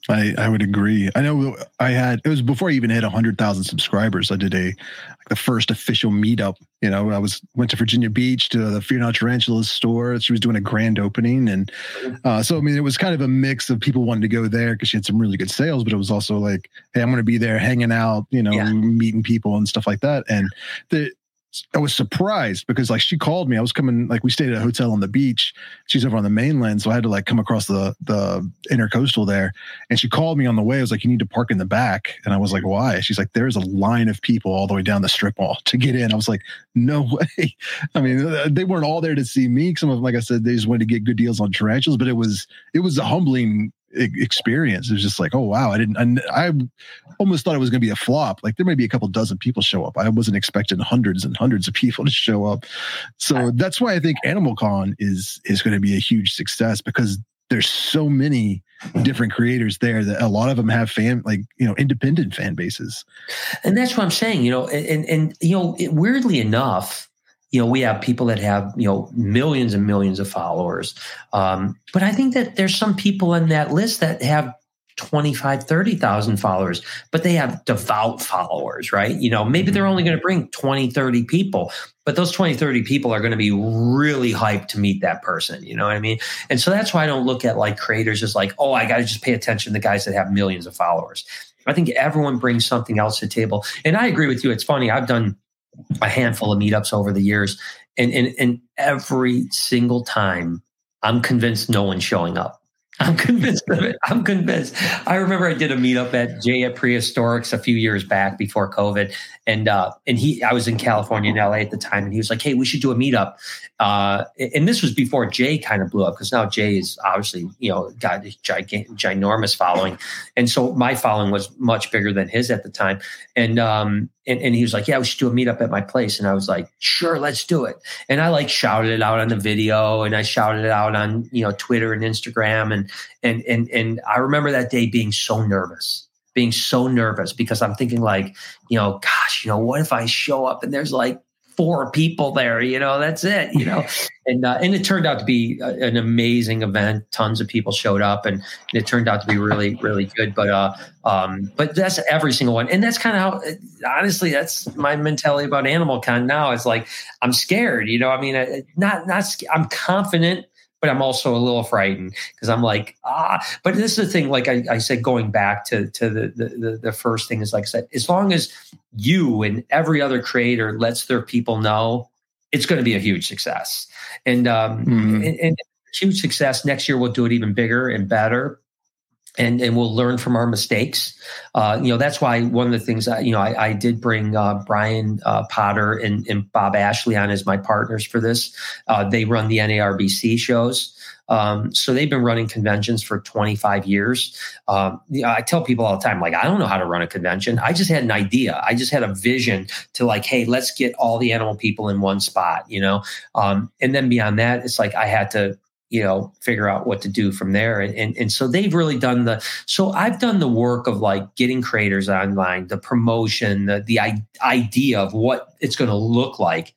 I, I would agree. I know I had, it was before I even hit a hundred thousand subscribers. I did a, like the first official meetup. You know, I was, went to Virginia Beach to the Fear Not Tarantulas store. She was doing a grand opening. And uh, so, I mean, it was kind of a mix of people wanting to go there because she had some really good sales, but it was also like, hey, I'm going to be there hanging out, you know, yeah. meeting people and stuff like that. And the, I was surprised because like she called me. I was coming, like we stayed at a hotel on the beach. She's over on the mainland. So I had to like come across the, the intercoastal there. And she called me on the way. I was like, you need to park in the back. And I was like, why? She's like, there's a line of people all the way down the strip mall to get in. I was like, no way. I mean, they weren't all there to see me. Some of them, like I said, they just wanted to get good deals on tarantulas, but it was, it was a humbling experience. It was just like, oh wow, I didn't, I, I almost thought it was going to be a flop. Like there may be a couple dozen people show up. I wasn't expecting hundreds and hundreds of people to show up. So that's why I think Animal Con is is going to be a huge success, because there's so many different creators there that a lot of them have fan, like, you know, independent fan bases. And that's what I'm saying, you know, and, and, you know, it, weirdly enough, you know, we have people that have, you know, millions and millions of followers. Um, but I think that there's some people in that list that have twenty-five, thirty thousand followers, but they have devout followers, right? You know, maybe they're only going to bring twenty, thirty people, but those twenty, thirty people are going to be really hyped to meet that person. You know what I mean? And so that's why I don't look at like creators as like, oh, I got to just pay attention to the guys that have millions of followers. I think everyone brings something else to the table. And I agree with you. It's funny. I've done a handful of meetups over the years, and, and, and every single time I'm convinced no one's showing up. I'm convinced of it. I'm convinced. I remember I did a meetup at Jay at Prehistorics a few years back before COVID. And, uh, and he, I was in California and L A at the time, and he was like, hey, we should do a meetup. Uh, and this was before Jay kind of blew up, because now Jay is obviously, you know, got a gigant, ginormous following. And so my following was much bigger than his at the time. And, um, And, and he was like, yeah, we should do a meetup at my place. And I was like, sure, let's do it. And I like shouted it out on the video, and I shouted it out on, you know, Twitter and Instagram. And, and, and, and I remember that day being so nervous, being so nervous because I'm thinking like, you know, gosh, you know, what if I show up and there's like four people there, you know, that's it, you know, and, uh, and it turned out to be a, an amazing event. Tons of people showed up, and, and it turned out to be really, really good. But, uh, um, but that's every single one. And that's kind of how, honestly, that's my mentality about Animal Con now. It's like, I'm scared, you know, I mean, I, not, not, I'm confident, but I'm also a little frightened because I'm like, ah, but this is the thing, like I, I said, going back to, to the, the, the first thing is, like I said, as long as you and every other creator lets their people know, it's going to be a huge success. And, um, mm-hmm. and, and huge success. Next year, we'll do it even bigger and better. And and we'll learn from our mistakes. Uh, you know, that's why one of the things that, you know, I, I did bring uh, Brian uh, Potter and, and Bob Ashley on as my partners for this. Uh, they run the N A R B C shows. Um, so they've been running conventions for twenty-five years. Um, you know, I tell people all the time, like, I don't know how to run a convention. I just had an idea. I just had a vision to like, hey, let's get all the animal people in one spot, you know? Um, and then beyond that, it's like I had to, you know, figure out what to do from there. And, and, and so they've really done the, so I've done the work of like getting creators online, the promotion, the, the I- idea of what it's going to look like.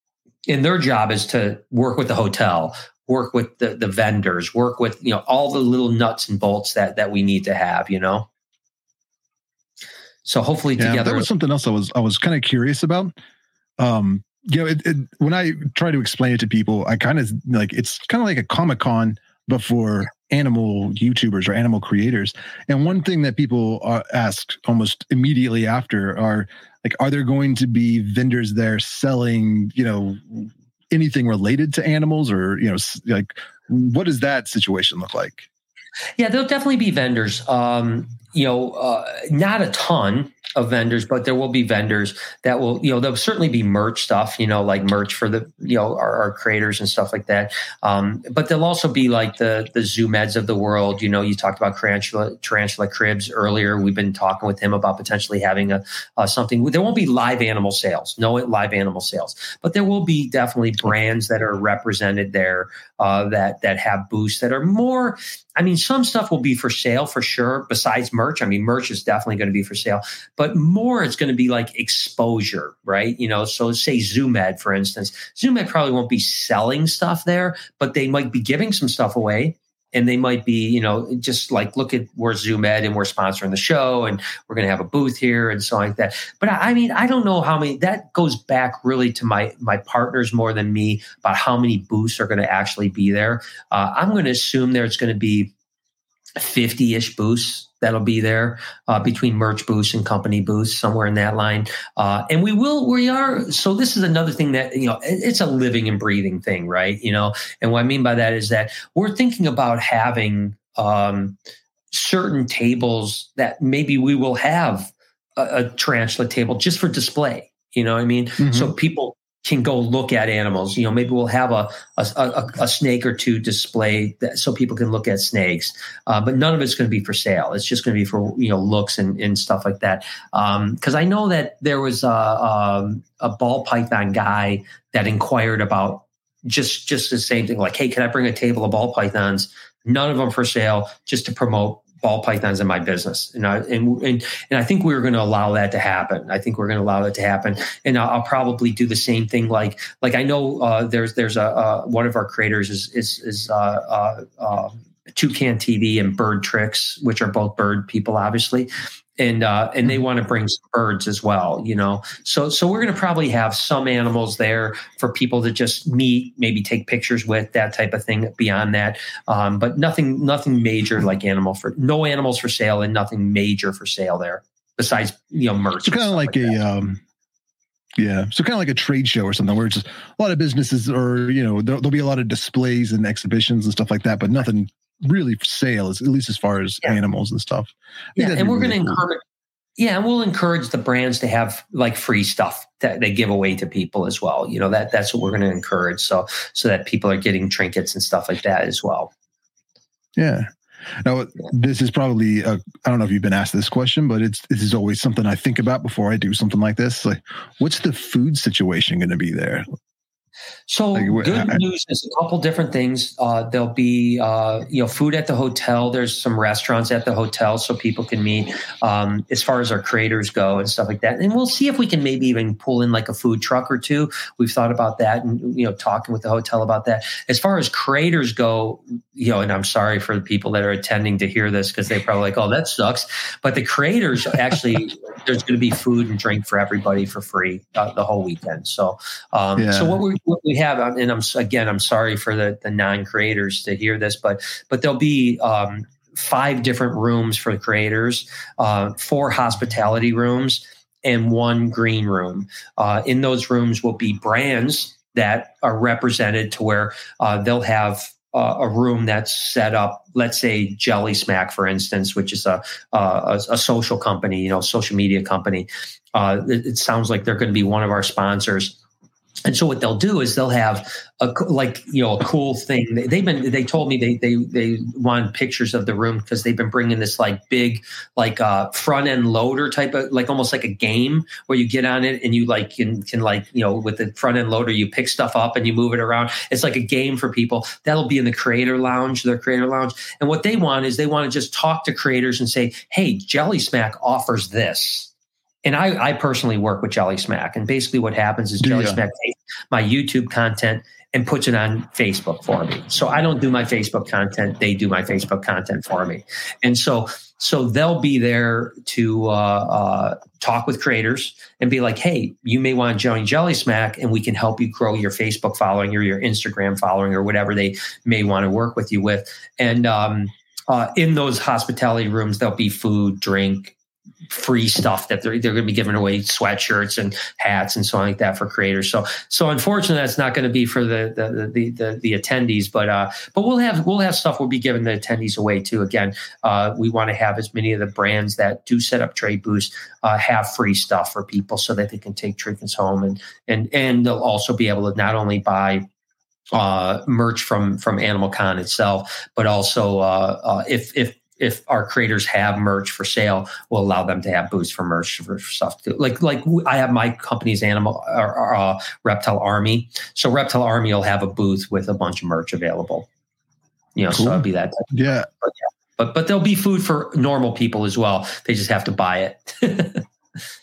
And their job is to work with the hotel, work with the, the vendors, work with, you know, all the little nuts and bolts that, that we need to have, you know? So hopefully yeah, together. That was something else I was, I was kind of curious about. Um, You know, it, it, when I try to explain it to people, I kind of like, it's kind of like a Comic-Con, but for animal YouTubers or animal creators. And one thing that people are asked almost immediately after are like, are there going to be vendors there selling, you know, anything related to animals, or, you know, like, what does that situation look like? Yeah, there'll definitely be vendors. Um, you know, uh, not a ton of vendors, but there will be vendors that will, you know, there'll certainly be merch stuff, you know, like merch for the, you know, our, our creators and stuff like that. Um, but there'll also be like the, the Zoomeds of the world. You know, you talked about Tarantula, Tarantula Cribs earlier. We've been talking with him about potentially having a, uh, something. There won't be live animal sales, no live animal sales, but there will be definitely brands that are represented there, uh, that, that have booths that are more, I mean, some stuff will be for sale for sure. Besides merch, I mean, merch is definitely going to be for sale, but more it's going to be like exposure, right? You know, so say Zoomed, for instance, Zoomed probably won't be selling stuff there, but they might be giving some stuff away. and they might be, you know, just like, look at, we're Zoom Ed and we're sponsoring the show and we're going to have a booth here and so like that. But I, I mean, I don't know how many, that goes back really to my, my partners more than me about how many booths are going to actually be there. Uh, I'm going to assume there's going to be fifty-ish booths that'll be there uh, between merch booths and company booths, somewhere in that line. Uh, and we will, we are, so this is another thing that, you know, it's a living and breathing thing, right? You know, and what I mean by that is that we're thinking about having um, certain tables that maybe we will have a, a tarantula table just for display, you know what I mean? Mm-hmm. So people can go look at animals. You know, maybe we'll have a a, a, a snake or two display that, so people can look at snakes. Uh, but none of it's going to be for sale. It's just going to be for, you know, looks and, and stuff like that. Because um, I know that there was a, a, a ball python guy that inquired about just just the same thing. Like, hey, can I bring a table of ball pythons? None of them for sale, just to promote ball pythons in my business. And I, and, and, and I think we were going to allow that to happen. I think we're going to allow that to happen. And I'll, I'll probably do the same thing. Like, like I know uh, there's, there's a, uh, one of our creators is, is, is uh, uh, uh, Toucan T V and Bird Tricks, which are both bird people, obviously. And, uh, and they want to bring some birds as well, you know? So, so we're going to probably have some animals there for people to just meet, maybe take pictures with, that type of thing beyond that. Um, but nothing, nothing major like animal for, no animals for sale and nothing major for sale there besides, you know, merch. So kind of like, like a, that. um, yeah. So kind of like a trade show or something where it's just a lot of businesses or, you know, there'll, there'll be a lot of displays and exhibitions and stuff like that, but nothing really for sale, at least as far as yeah. animals and stuff. Yeah, and we're really going to cool. encourage. Yeah, and we'll encourage the brands to have like free stuff that they give away to people as well. You know, that that's what we're going to encourage, so so that people are getting trinkets and stuff like that as well. Yeah. Now, this is probably a, I don't know if you've been asked this question, but it's this is always something I think about before I do something like this. Like, what's the food situation going to be there? So like, good I, news is a couple different things. Uh, there'll be, uh, you know, food at the hotel. There's some restaurants at the hotel so people can meet um, as far as our creators go and stuff like that. And we'll see if we can maybe even pull in like a food truck or two. We've thought about that and, you know, talking with the hotel about that. As far as creators go, you know, and I'm sorry for the people that are attending to hear this because they're probably like, oh, that sucks. But the creators actually, there's going to be food and drink for everybody for free uh, the whole weekend. So, um, yeah. so what we what we have, and I'm again, I'm sorry for the, the non-creators to hear this, but but there'll be um, five different rooms for the creators, uh, four hospitality rooms, and one green room. Uh, in those rooms will be brands that are represented to where uh, they'll have uh, a room that's set up. Let's say Jelly Smack, for instance, which is a a, a social company, you know, social media company. Uh, it, it sounds like they're going to be one of our sponsors. And so what they'll do is they'll have a like, you know, a cool thing. They've been, they told me they, they, they want pictures of the room because they've been bringing this like big, like uh front end loader type of, like almost like a game where you get on it and you like can, can like, you know, with the front end loader, you pick stuff up and you move it around. It's like a game for people. That'll be in the creator lounge, their creator lounge. And what they want is they want to just talk to creators and say, hey, Jelly Smack offers this. And I, I personally work with Jelly Smack. And basically what happens is Jelly yeah. Smack takes my YouTube content and puts it on Facebook for me. So I don't do my Facebook content. They do my Facebook content for me. And so so they'll be there to uh, uh, talk with creators and be like, hey, you may want to join Jelly Smack and we can help you grow your Facebook following or your Instagram following or whatever they may want to work with you with. And um, uh, in those hospitality rooms, there'll be food, drink, free stuff that they're they're going to be giving away, sweatshirts and hats and so on like that for creators. So so unfortunately, that's not going to be for the the the the, the attendees, but uh, but we'll have we'll have stuff we'll be giving the attendees away too. Again, uh, we want to have as many of the brands that do set up trade booths uh, have free stuff for people so that they can take trinkets home and and and they'll also be able to not only buy uh, merch from from Animal Con itself, but also uh, uh, if if if our creators have merch for sale, we'll allow them to have booths for merch for, for stuff too. Like, like I have my company's animal uh, uh, Reptile Army. So Reptile Army will have a booth with a bunch of merch available. You know, cool. So it'll be that. Type of yeah. But, yeah. But, but there'll be food for normal people as well. They just have to buy it.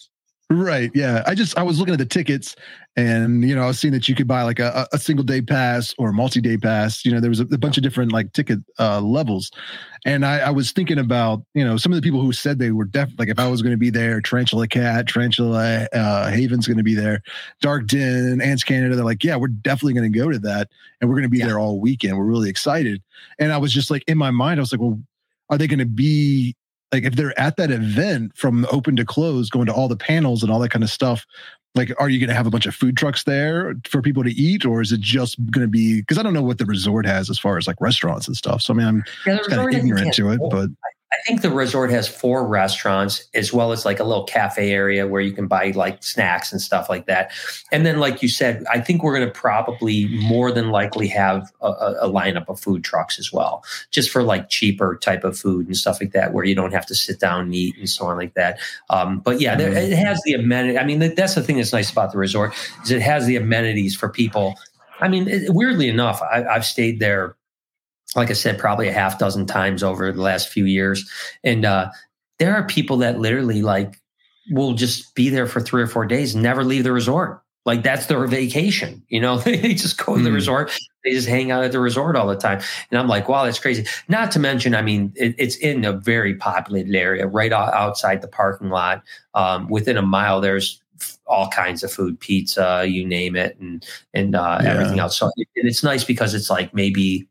Right. Yeah. I just, I was looking at the tickets and, you know, I was seeing that you could buy like a, a single day pass or a multi-day pass. You know, there was a, a bunch of different like ticket uh, levels. And I, I was thinking about, you know, some of the people who said they were definitely, like if I was going to be there, Tarantula Cat, Tarantula uh, Haven's going to be there, Dark Den, Ants Canada. They're like, yeah, we're definitely going to go to that. And we're going to be yeah. there all weekend. We're really excited. And I was just like, in my mind, I was like, well, are they going to be, like if they're at that event from open to close, going to all the panels and all that kind of stuff, like, are you going to have a bunch of food trucks there for people to eat? Or is it just going to be, because I don't know what the resort has as far as like restaurants and stuff. So I mean, I'm yeah, kind of ignorant to it, but I think the resort has four restaurants as well as like a little cafe area where you can buy like snacks and stuff like that. And then, like you said, I think we're going to probably more than likely have a, a lineup of food trucks as well, just for like cheaper type of food and stuff like that, where you don't have to sit down and eat and so on like that. Um, but yeah, there, it has the amenity. I mean, that's the thing that's nice about the resort is it has the amenities for people. I mean, it, weirdly enough, I, I've stayed there, like I said, probably a half dozen times over the last few years. And uh, there are people that literally like will just be there for three or four days and never leave the resort. Like that's their vacation. You know, they just go to the mm. resort. They just hang out at the resort all the time. And I'm like, wow, that's crazy. Not to mention, I mean, it, it's in a very populated area right outside the parking lot. Um, within a mile, there's all kinds of food, pizza, you name it, and, and uh, yeah. everything else. So and it's nice because it's like maybe,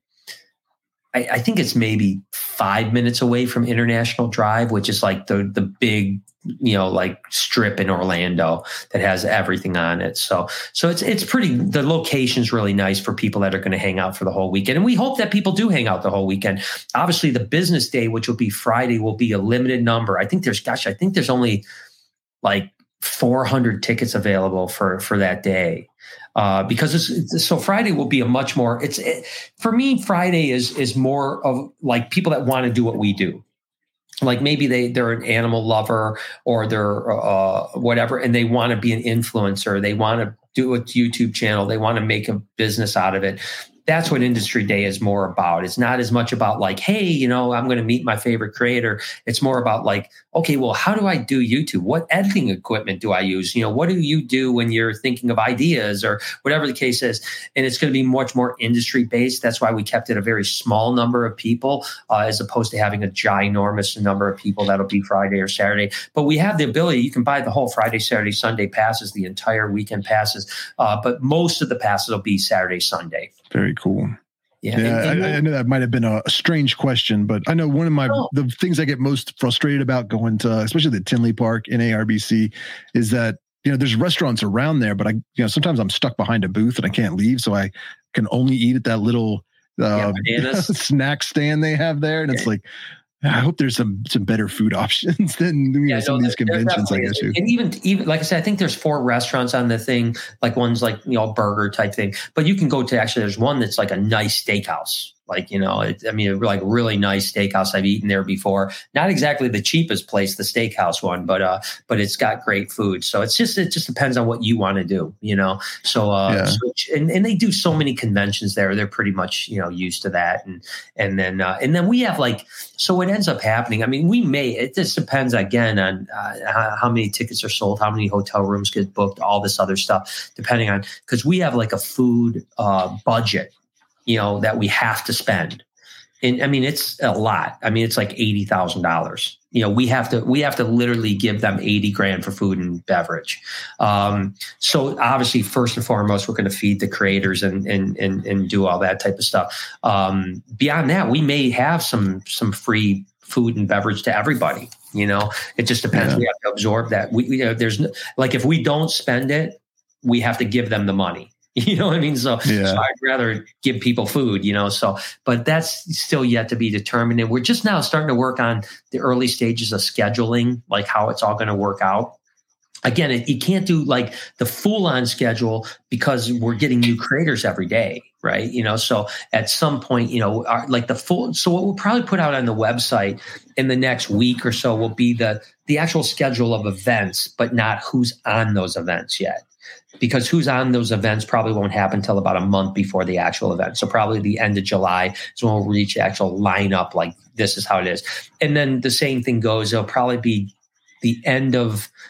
I, I think it's maybe five minutes away from International Drive, which is like the the big, you know, like strip in Orlando that has everything on it. So, so it's it's pretty. The location's really nice for people that are going to hang out for the whole weekend, and we hope that people do hang out the whole weekend. Obviously, the business day, which will be Friday, will be a limited number. I think there's, gosh, I think there's only like four hundred tickets available for for that day. Uh, because it's, it's, so Friday will be a much more, it's it, for me, Friday is is more of like people that want to do what we do. Like maybe they, they're an animal lover or they're uh, whatever, and they want to be an influencer. They want to do a YouTube channel. They want to make a business out of it. That's what Industry Day is more about. It's not as much about like, hey, you know, I'm going to meet my favorite creator. It's more about like, okay, well, how do I do YouTube? What editing equipment do I use? You know, what do you do when you're thinking of ideas or whatever the case is? And it's going to be much more industry based. That's why we kept it a very small number of people uh, as opposed to having a ginormous number of people that'll be Friday or Saturday. But we have the ability, you can buy the whole Friday, Saturday, Sunday passes, the entire weekend passes. Uh, but most of the passes will be Saturday, Sunday. Very cool. Yeah, yeah and, and I, I know that might have been a, a strange question, but I know one of my oh. the things I get most frustrated about going to, especially the Tinley Park in A R B C, is that you know there's restaurants around there, but I you know sometimes I'm stuck behind a booth and I can't leave, so I can only eat at that little uh, yeah, snack stand they have there, and it's like. I hope there's some some better food options than you know, yeah, some no, of these conventions. I guess. And even even like I said, I think there's four restaurants on the thing. Like one's like you know burger type thing, but you can go to actually. There's one that's like a nice steakhouse. Like, you know, it, I mean, like really nice steakhouse. I've eaten there before. Not exactly the cheapest place, the steakhouse one, but uh, but it's got great food. So it's just it just depends on what you want to do, you know. So uh, yeah. so, and and they do so many conventions there. They're pretty much you know used to that. And and then uh, and then we have like so what ends up happening. I mean, we may it just depends again on uh, how, how many tickets are sold, how many hotel rooms get booked, all this other stuff, depending on because we have like a food uh, budget. You know, that we have to spend. And I mean, it's a lot. I mean, it's like eighty thousand dollars. You know, we have to, we have to literally give them eighty grand for food and beverage. Um, so obviously first and foremost, we're going to feed the creators and, and, and, and do all that type of stuff. Um, beyond that, we may have some, some free food and beverage to everybody. You know, it just depends. Yeah. We have to absorb that. We, you know, there's no, like, if we don't spend it, we have to give them the money. You know what I mean? So, yeah. so I'd rather give people food, you know, so, but that's still yet to be determined. And we're just now starting to work on the early stages of scheduling, like how it's all going to work out. Again, it, you can't do like the full on schedule because we're getting new creators every day. Right. You know, so at some point, you know, our, like the full, so what we'll probably put out on the website in the next week or so will be the, the actual schedule of events, but not who's on those events yet. Because who's on those events probably won't happen until about a month before the actual event. So probably the end of July is when we'll reach the actual lineup, like this is how it is. And then the same thing goes, it'll probably be the end of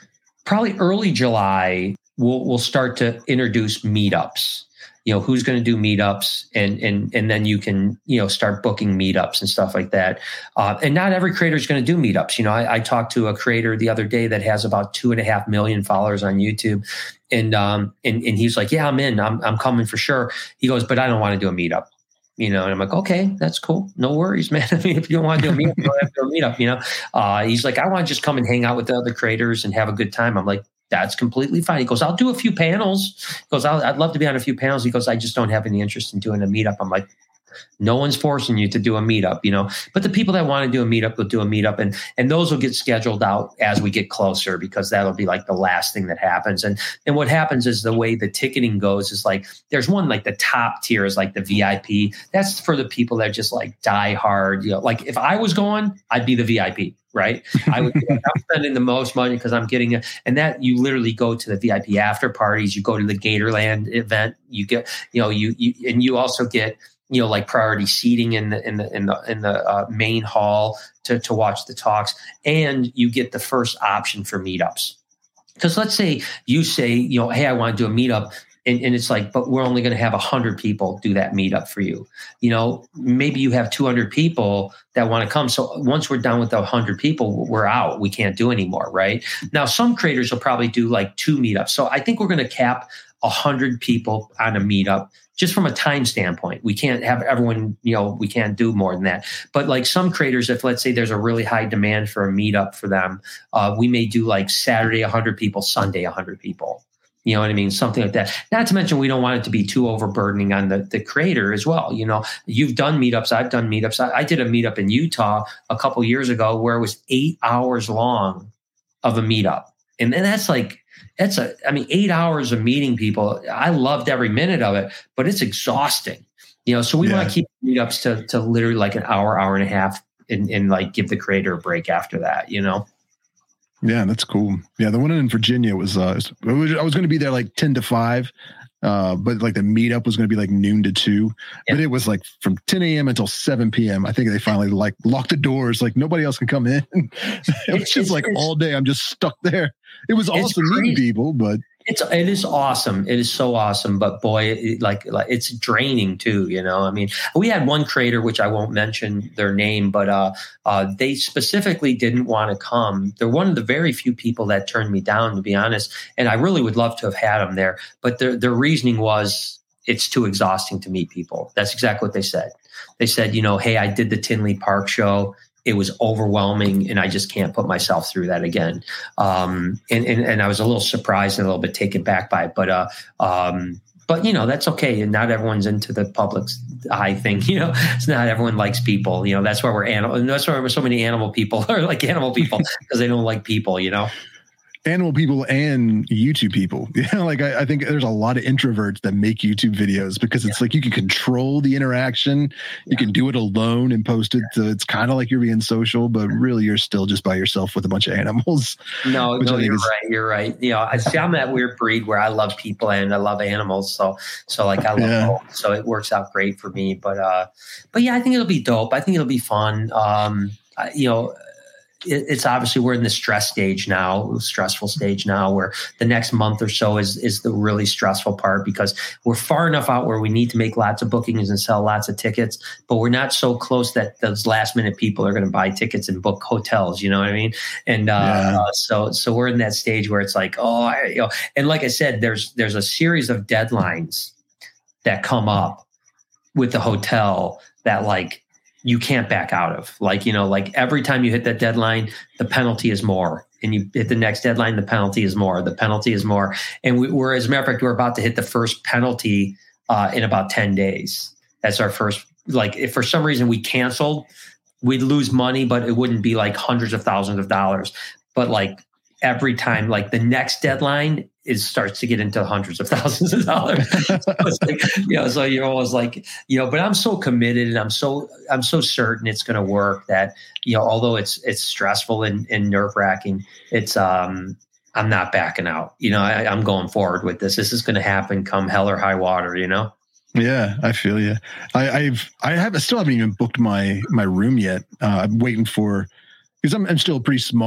probably early July, we'll we'll start to introduce meetups. You know, who's going to do meetups, and and and then you can, you know, start booking meetups and stuff like that. Uh, and not every creator is going to do meetups. You know, I, I talked to a creator the other day that has about two and a half million followers on YouTube, and um and and he's like, yeah, I'm in, I'm I'm coming for sure. He goes, but I don't want to do a meetup. You know, and I'm like, okay, that's cool. No worries, man. I mean, if you don't want to do a meetup, you don't have to do a meetup, you know. Uh, he's like, I want to just come and hang out with the other creators and have a good time. I'm like, that's completely fine. He goes, I'll do a few panels. He goes, I'll, I'd love to be on a few panels. He goes, I just don't have any interest in doing a meetup. I'm like, no one's forcing you to do a meetup, you know, but the people that want to do a meetup will do a meetup, and, and those will get scheduled out as we get closer, because that'll be like the last thing that happens. And, and what happens is the way the ticketing goes is like, there's one, like the top tier is like the V I P. That's for the people that just like die hard. You know, like if I was going, I'd be the V I P. Right. I would, I'm spending the most money because I'm getting it. And that you literally go to the V I P after parties, you go to the Gatorland event, you get, you know, you, you, and you also get, you know, like priority seating in the in the in the in the uh, main hall to to watch the talks, and you get the first option for meetups. Because let's say you say, you know, hey, I want to do a meetup, and, and it's like, but we're only going to have a hundred people do that meetup for you. You know, maybe you have two hundred people that want to come. So once we're done with the hundred people, we're out. We can't do anymore, right? Now, some creators will probably do like two meetups. So I think we're going to cap a hundred people on a meetup. Just from a time standpoint, we can't have everyone, you know, we can't do more than that. But like some creators, if let's say there's a really high demand for a meetup for them, uh, we may do like Saturday one hundred people, Sunday one hundred people. You know what I mean? Something like that. Not to mention, we don't want it to be too overburdening on the, the creator as well. You know, you've done meetups. I've done meetups. I, I did a meetup in Utah a couple years ago where it was eight hours long of a meetup. And then that's like, It's a, I mean, eight hours of meeting people. I loved every minute of it, but it's exhausting, you know. So we yeah. want to keep meetups to to literally like an hour, hour and a half, and, and like give the creator a break after that, you know. Yeah, that's cool. Yeah, the one in Virginia was, uh, it was I was going to be there like ten to five, uh, but like the meetup was going to be like noon to two. Yeah. But it was like from ten a.m. until seven p.m. I think they finally like locked the doors, like nobody else can come in. It was just like all day I'm just stuck there. It was awesome meeting people, but it's it is awesome. It is so awesome, but boy, it, like like it's draining too. You know, I mean, we had one creator, which I won't mention their name, but uh, uh, they specifically didn't want to come. They're one of the very few people that turned me down, to be honest. And I really would love to have had them there, but their their reasoning was it's too exhausting to meet people. That's exactly what they said. They said, you know, hey, I did the Tinley Park show. It was overwhelming, and I just can't put myself through that again. Um, and, and and I was a little surprised and a little bit taken back by it, but uh, um, but you know that's okay. And not everyone's into the public's eye thing. You know, it's not everyone likes people. You know, that's why we're animal. And that's why so many animal people are like animal people because they don't like people. You know. Animal people and YouTube people. You know, like I, I think there's a lot of introverts that make YouTube videos because it's yeah. like you can control the interaction. Yeah. You can do it alone and post it. So it's kind of like you're being social, but really you're still just by yourself with a bunch of animals. No, no, you're is, right. You're right. You know, I see I'm that weird breed where I love people and I love animals. So, so like I love yeah. both. So it works out great for me. But, uh, but yeah, I think it'll be dope. I think it'll be fun. Um, I, you know, it's obviously we're in the stress stage now, stressful stage now, where the next month or so is is the really stressful part because we're far enough out where we need to make lots of bookings and sell lots of tickets, but we're not so close that those last minute people are going to buy tickets and book hotels. You know what I mean? And uh, yeah. uh, so so we're in that stage where it's like, oh, I, you know, and like I said, there's there's a series of deadlines that come up with the hotel that like. You can't back out of. Like, you know, like every time you hit that deadline, the penalty is more. And you hit the next deadline, the penalty is more. The penalty is more. And we, we're, as a matter of fact, we're about to hit the first penalty uh, in about ten days. That's our first, like, if for some reason we canceled, we'd lose money, but it wouldn't be like hundreds of thousands of dollars. But like every time, like the next deadline is starts to get into hundreds of thousands of dollars. So it's like, you know, so you're always like, you know, but I'm so committed and I'm so, I'm so certain it's going to work that, you know, although it's, it's stressful and, and nerve wracking, it's, um, I'm not backing out, you know, I, I'm going forward with this. This is going to happen come hell or high water, you know? Yeah, I feel you. I, I've, I have, I still haven't even booked my, my room yet. Uh, I'm waiting for, because I'm, I'm still pretty small.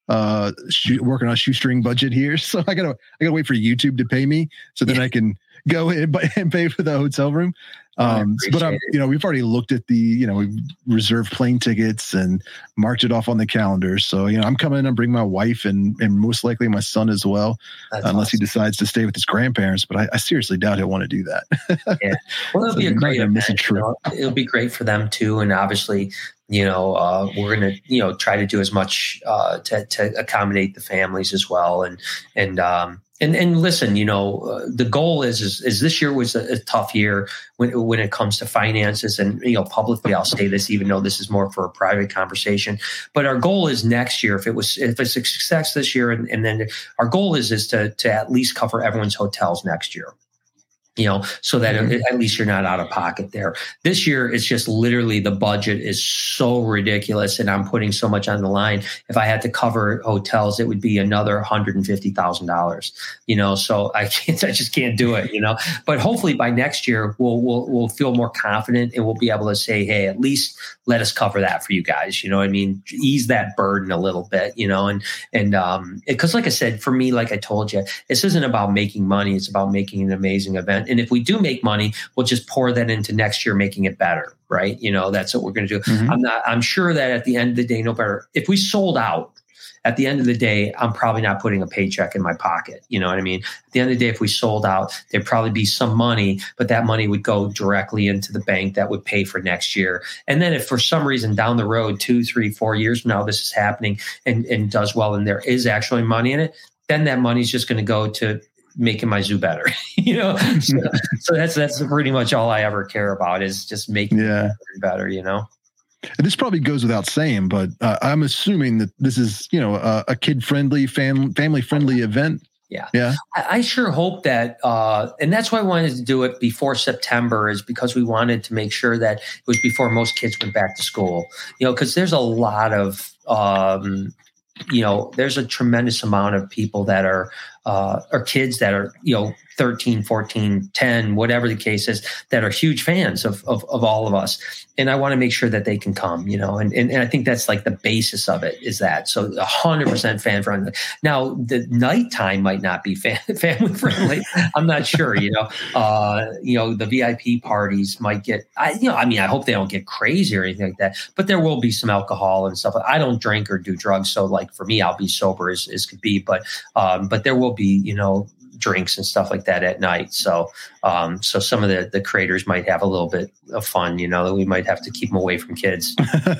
uh, shoot, working on a shoestring budget here. So I gotta, I gotta wait for YouTube to pay me so then yeah. I can go in and pay for the hotel room. Um, but I'm, you know, we've already looked at the, you know, we've reserved plane tickets and marked it off on the calendar. So, you know, I'm coming in and bring my wife and, and most likely my son as well, That's unless awesome. he decides to stay with his grandparents. But I, I seriously doubt he'll want to do that. yeah. Well, it'll so be a great event. A trip. You know, it'll be great for them too. And obviously, you know, uh, we're going to, you know, try to do as much uh, to, to accommodate the families as well. And, and, um, And and listen, you know, uh, the goal is, is is this year was a, a tough year when when it comes to finances, and you know, publicly I'll say this, even though this is more for a private conversation. But our goal is next year, if it was if it's a success this year, and, and then our goal is is to to at least cover everyone's hotels next year. You know, so that mm-hmm. at least you're not out of pocket there. This year, it's just literally the budget is so ridiculous, and I'm putting so much on the line. If I had to cover hotels, it would be another one hundred fifty thousand dollars. You know, so I can't, I just can't do it. You know, but hopefully by next year, we'll we'll we'll feel more confident, and we'll be able to say, hey, at least let us cover that for you guys. You know what I mean? Ease that burden a little bit. You know, and and um, because like I said, for me, like I told you, this isn't about making money. It's about making an amazing event. And if we do make money, we'll just pour that into next year, making it better, right? You know, that's what we're going to do. Mm-hmm. I'm not, I'm sure that at the end of the day, no better, if we sold out, at the end of the day, I'm probably not putting a paycheck in my pocket. You know what I mean? At the end of the day, if we sold out, there'd probably be some money, but that money would go directly into the bank that would pay for next year. And then if for some reason down the road, two, three, four years from now, this is happening and, and does well, and there is actually money in it, then that money's just going to go to making my zoo better, you know? So, so that's, that's pretty much all I ever care about, is just making yeah. it better, you know? And this probably goes without saying, but uh, I'm assuming that this is, you know, a, a kid-friendly, fam- family-friendly event. Yeah. Yeah. I, I sure hope that, uh, and that's why I wanted to do it before September, is because we wanted to make sure that it was before most kids went back to school, you know, because there's a lot of, um, you know, there's a tremendous amount of people that are, uh, or kids that are, you know, thirteen, fourteen, ten, whatever the case is, that are huge fans of, of, of all of us. And I want to make sure that they can come, you know, and, and, and I think that's like the basis of it, is that. So a hundred percent fan friendly. Now the nighttime might not be fan, family friendly. I'm not sure, you know, uh, you know, the V I P parties might get, I, you know, I mean, I hope they don't get crazy or anything like that, but there will be some alcohol and stuff. I don't drink or do drugs. So like for me, I'll be sober as, as could be, but, um, but there will be, you know, drinks and stuff like that at night. So, um, so some of the, the creators might have a little bit of fun, you know, we might have to keep them away from kids.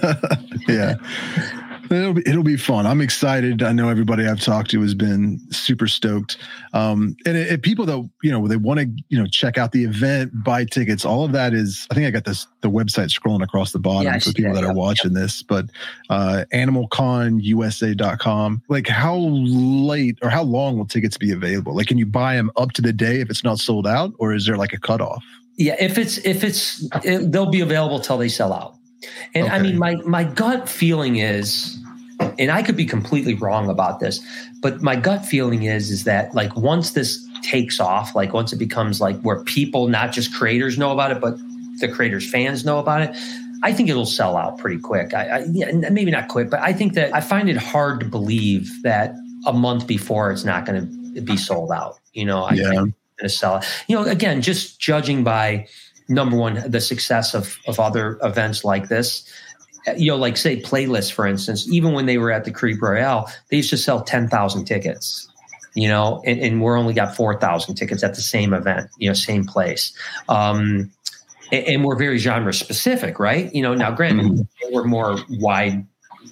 yeah. It'll be, it'll be fun. I'm excited. I know everybody I've talked to has been super stoked. Um, and it, it, people that, you know, they want to, you know, check out the event, buy tickets, all of that is, I think I got this, the website scrolling across the bottom yeah, for people that, that are watching yeah. this, but, uh, animal con u s a dot com, like how late or how long will tickets be available? Like, can you buy them up to the day if it's not sold out, or is there like a cutoff? Yeah. If it's, if it's, it, they'll be available till they sell out. And okay. I mean, my, my gut feeling is, and I could be completely wrong about this, but my gut feeling is, is that like once this takes off, like once it becomes like where people, not just creators know about it, but the creators' fans know about it, I think it'll sell out pretty quick. I, I yeah, maybe not quick, but I think that I find it hard to believe that a month before it's not going to be sold out. You know, I yeah. think it's going to sell out. You know, again, just judging by number one, the success of, of other events like this. You know, like say Playlist, for instance, even when they were at the Creep Royale, they used to sell ten thousand tickets, you know, and, and we're only got four thousand tickets at the same event, you know, same place. Um, and, and we're very genre specific, right? You know, now granted, mm-hmm. we're more wide,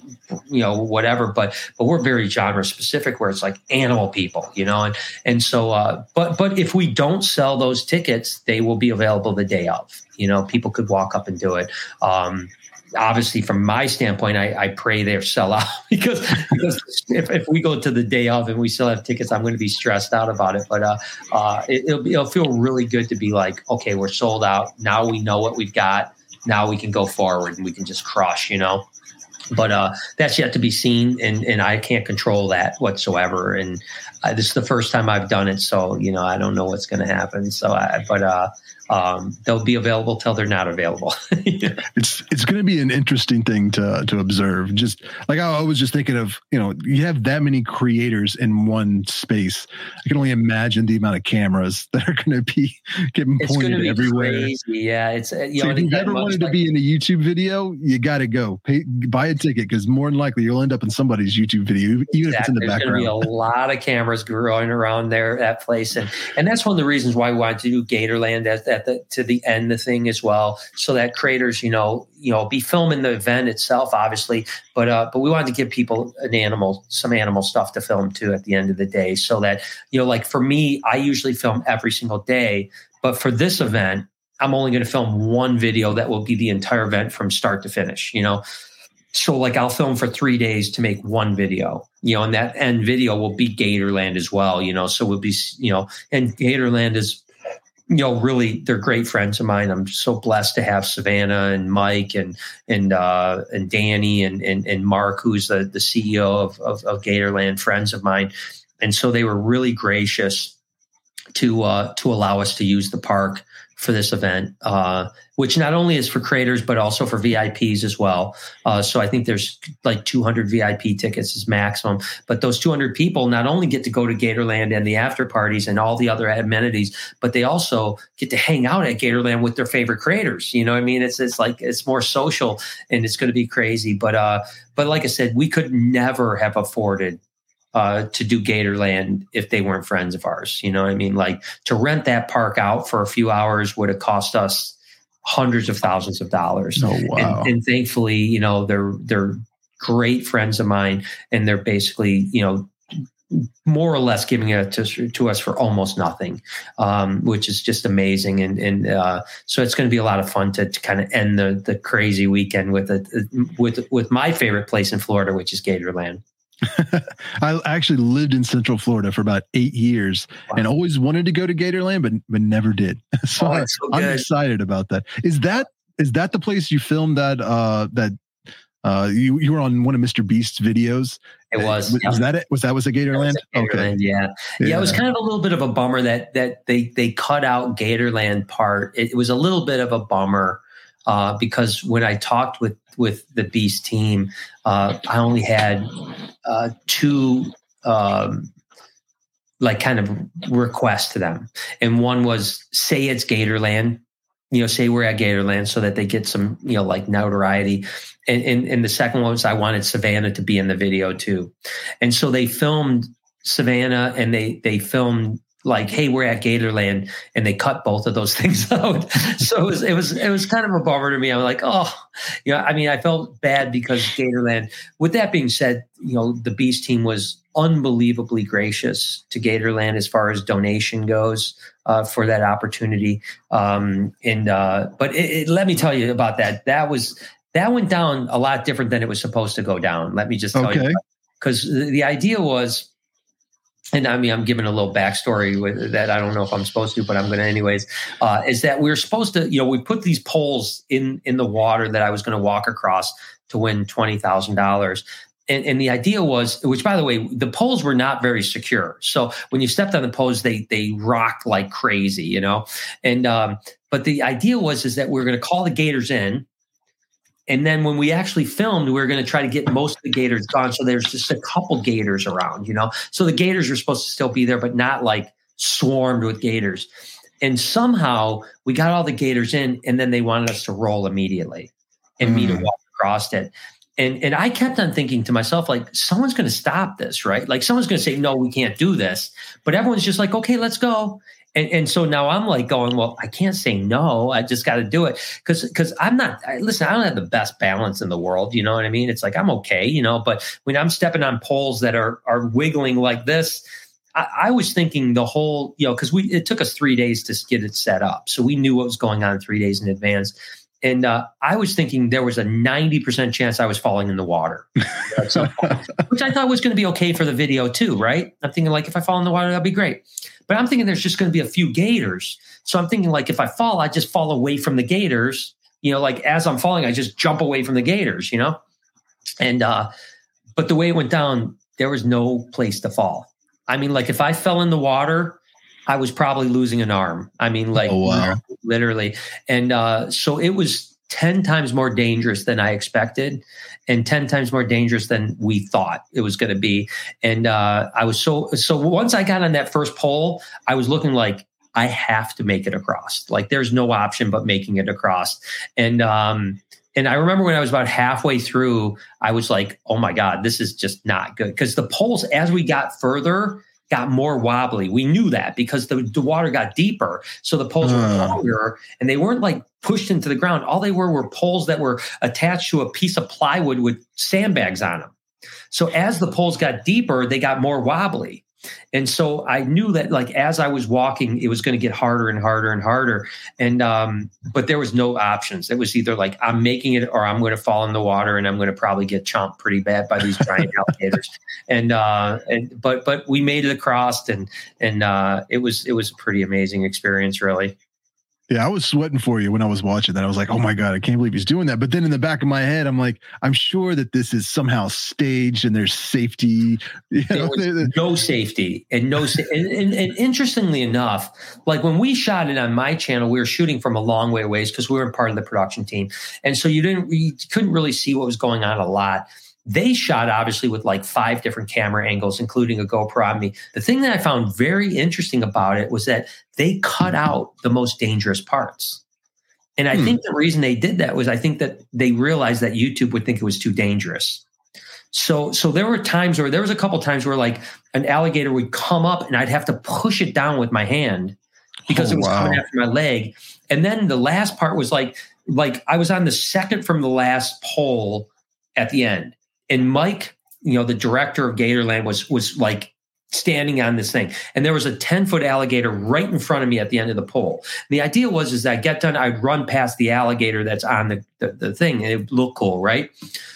you know, whatever, but, but we're very genre specific where it's like animal people, you know, and, and so, uh, but, but if we don't sell those tickets, they will be available the day of, you know, people could walk up and do it. Um, Obviously, from my standpoint, I, I pray they sell out because, because if, if we go to the day of and we still have tickets, I'm going to be stressed out about it. But uh, uh, it, it'll, be, it'll feel really good to be like, okay, we're sold out. Now we know what we've got. Now we can go forward and we can just crush, you know? But uh, that's yet to be seen, and, and I can't control that whatsoever. And uh, this is the first time I've done it, so you know I don't know what's going to happen. So, I, but uh, um, they'll be available till they're not available. Yeah. It's it's going to be an interesting thing to to observe. Just like I was just thinking of, you know, you have that many creators in one space. I can only imagine the amount of cameras that are going to be getting it's pointed be everywhere. Crazy. Yeah, it's uh, you so know, if you've ever wanted like, to be in a YouTube video, you got to go pay, buy a ticket, because more than likely you'll end up in somebody's YouTube video, even exactly. if it's in the There's background. There's going to be a lot of cameras going around there, that place, and and that's one of the reasons why we wanted to do Gatorland at, at the to the end the thing as well, so that creators, you know, you know, be filming the event itself, obviously, but uh, but we wanted to give people an animal, some animal stuff to film too at the end of the day, so that you know, like for me, I usually film every single day, but for this event, I'm only going to film one video that will be the entire event from start to finish, you know. So like I'll film for three days to make one video, you know, and that end video will be Gatorland as well, you know, so we'll be, you know, and Gatorland is, you know, really, they're great friends of mine. I'm so blessed to have Savannah and Mike and and uh, and Danny and, and and Mark, who's the, the C E O of, of, of Gatorland, friends of mine. And so they were really gracious to uh, to allow us to use the park for this event, uh, which not only is for creators, but also for V I Ps as well. Uh, so I think there's like two hundred V I P tickets is maximum. But those two hundred people not only get to go to Gatorland and the after parties and all the other amenities, but they also get to hang out at Gatorland with their favorite creators. You know what I mean? It's it's like it's more social, and it's going to be crazy. But uh, but like I said, we could never have afforded Uh, to do Gatorland if they weren't friends of ours. You know what I mean? Like to rent that park out for a few hours would have cost us hundreds of thousands of dollars. Oh, wow. And, and thankfully, you know, they're, they're great friends of mine, and they're basically, you know, more or less giving it to, to us for almost nothing, um, which is just amazing. And, and uh, so it's going to be a lot of fun to, to kind of end the, the crazy weekend with, a, with, with my favorite place in Florida, which is Gatorland. I actually lived in Central Florida for about eight years wow. and always wanted to go to Gatorland, but but never did. So, oh, so I'm excited about that. Is that is that the place you filmed that uh, that uh, you you were on one of Mister Beast's videos? It was. Was, yeah. was that it? Was that was a Gatorland? Was a Gatorland, okay. Yeah. yeah, yeah. It was kind of a little bit of a bummer that that they they cut out Gatorland part. It, it was a little bit of a bummer. Uh, because when I talked with, with the Beast team, uh, I only had uh, two um, like kind of requests to them. And one was say it's Gatorland, you know, say we're at Gatorland so that they get some, you know, like notoriety. And, and, and the second one was I wanted Savannah to be in the video too. And so they filmed Savannah and they, they filmed like, hey, we're at Gatorland, and they cut both of those things out. So it was, it was, it was kind of a bummer to me. I'm like, oh, you know, I mean, I felt bad because Gatorland. With that being said, you know, the Beast team was unbelievably gracious to Gatorland as far as donation goes uh, for that opportunity. Um, and uh, but it, it, let me tell you about that. That was that went down a lot different than it was supposed to go down. Let me just tell okay. you, because the, the idea was. And I mean, I'm giving a little backstory with that. I don't know if I'm supposed to, but I'm going to anyways, uh, is that we were supposed to, you know, we put these poles in, in the water that I was going to walk across to win twenty thousand dollars. And, and the idea was, which by the way, the poles were not very secure. So when you stepped on the poles, they, they rocked like crazy, you know? And, um, but the idea was, is that we were going to call the Gators in. And then when we actually filmed, we were going to try to get most of the Gators gone. So there's just a couple Gators around, you know. So the Gators were supposed to still be there, but not like swarmed with Gators. And somehow we got all the Gators in, and then they wanted us to roll immediately and mm. me to walk across it. And and I kept on thinking to myself, like, someone's going to stop this, right? Like someone's going to say, no, we can't do this. But everyone's just like, okay, let's go. And, and so now I'm like going, well, I can't say no. I just got to do it because because I'm not. I, listen, I don't have the best balance in the world. You know what I mean? It's like I'm okay, you know. But when I'm stepping on poles that are are wiggling like this, I, I was thinking the whole, you know, because we it took us three days to get it set up, so we knew what was going on three days in advance. And uh, I was thinking there was a ninety percent chance I was falling in the water, which I thought was going to be okay for the video too, right? I'm thinking like if I fall in the water, that'd be great. But I'm thinking there's just going to be a few Gators. So I'm thinking like if I fall, I just fall away from the Gators. You know, like as I'm falling, I just jump away from the Gators, you know? And, uh, but the way it went down, there was no place to fall. I mean, like if I fell in the water, I was probably losing an arm. I mean, like oh, wow. literally. And uh, so it was ten times more dangerous than I expected and ten times more dangerous than we thought it was going to be. And uh, I was so, so once I got on that first pole, I was looking like, I have to make it across. Like there's no option but making it across. And, um, and I remember when I was about halfway through, I was like, oh my God, this is just not good. Because the poles, as we got further, got more wobbly. We knew that because the, the water got deeper. So the poles uh. were longer and they weren't like pushed into the ground. All they were were poles that were attached to a piece of plywood with sandbags on them. So as the poles got deeper, they got more wobbly. And so I knew that like, as I was walking, it was going to get harder and harder and harder. And, um, but there was no options. It was either like, I'm making it or I'm going to fall in the water and I'm going to probably get chomped pretty bad by these giant alligators. And, uh, and, but, but we made it across and, and, uh, it was, it was a pretty amazing experience, really. Yeah, I was sweating for you when I was watching that. I was like, oh my God, I can't believe he's doing that. But then in the back of my head, I'm like, I'm sure that this is somehow staged and there's safety. You know? There was no safety and no, sa- and, and, and interestingly enough, like when we shot it on my channel, we were shooting from a long way away because we were part of the production team. And so you didn't, you couldn't really see what was going on a lot. They shot obviously with like five different camera angles, including a GoPro on me. The thing that I found very interesting about it was that they cut out the most dangerous parts. And I hmm. think the reason they did that was I think that they realized that YouTube would think it was too dangerous. So, so there were times where there was a couple times where like an alligator would come up and I'd have to push it down with my hand because oh, it was wow. coming after my leg. And then the last part was like, like I was on the second from the last pole at the end. And Mike, you know, the director of Gatorland was, was like standing on this thing. And there was a ten foot alligator right in front of me at the end of the pole. And the idea was, is that I get done, I'd run past the alligator that's on the, the, the thing and it looked cool. Right.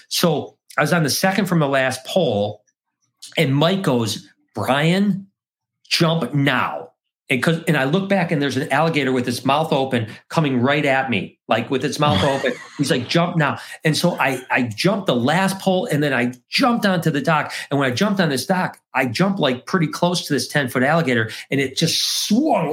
So I was on the second from the last pole and Mike goes, Brian, jump now. And, cause, and I look back and there's an alligator with its mouth open coming right at me, like with its mouth open. He's like, jump now. And so I, I jumped the last pole and then I jumped onto the dock. And when I jumped on this dock, I jumped like pretty close to this ten foot alligator and it just swung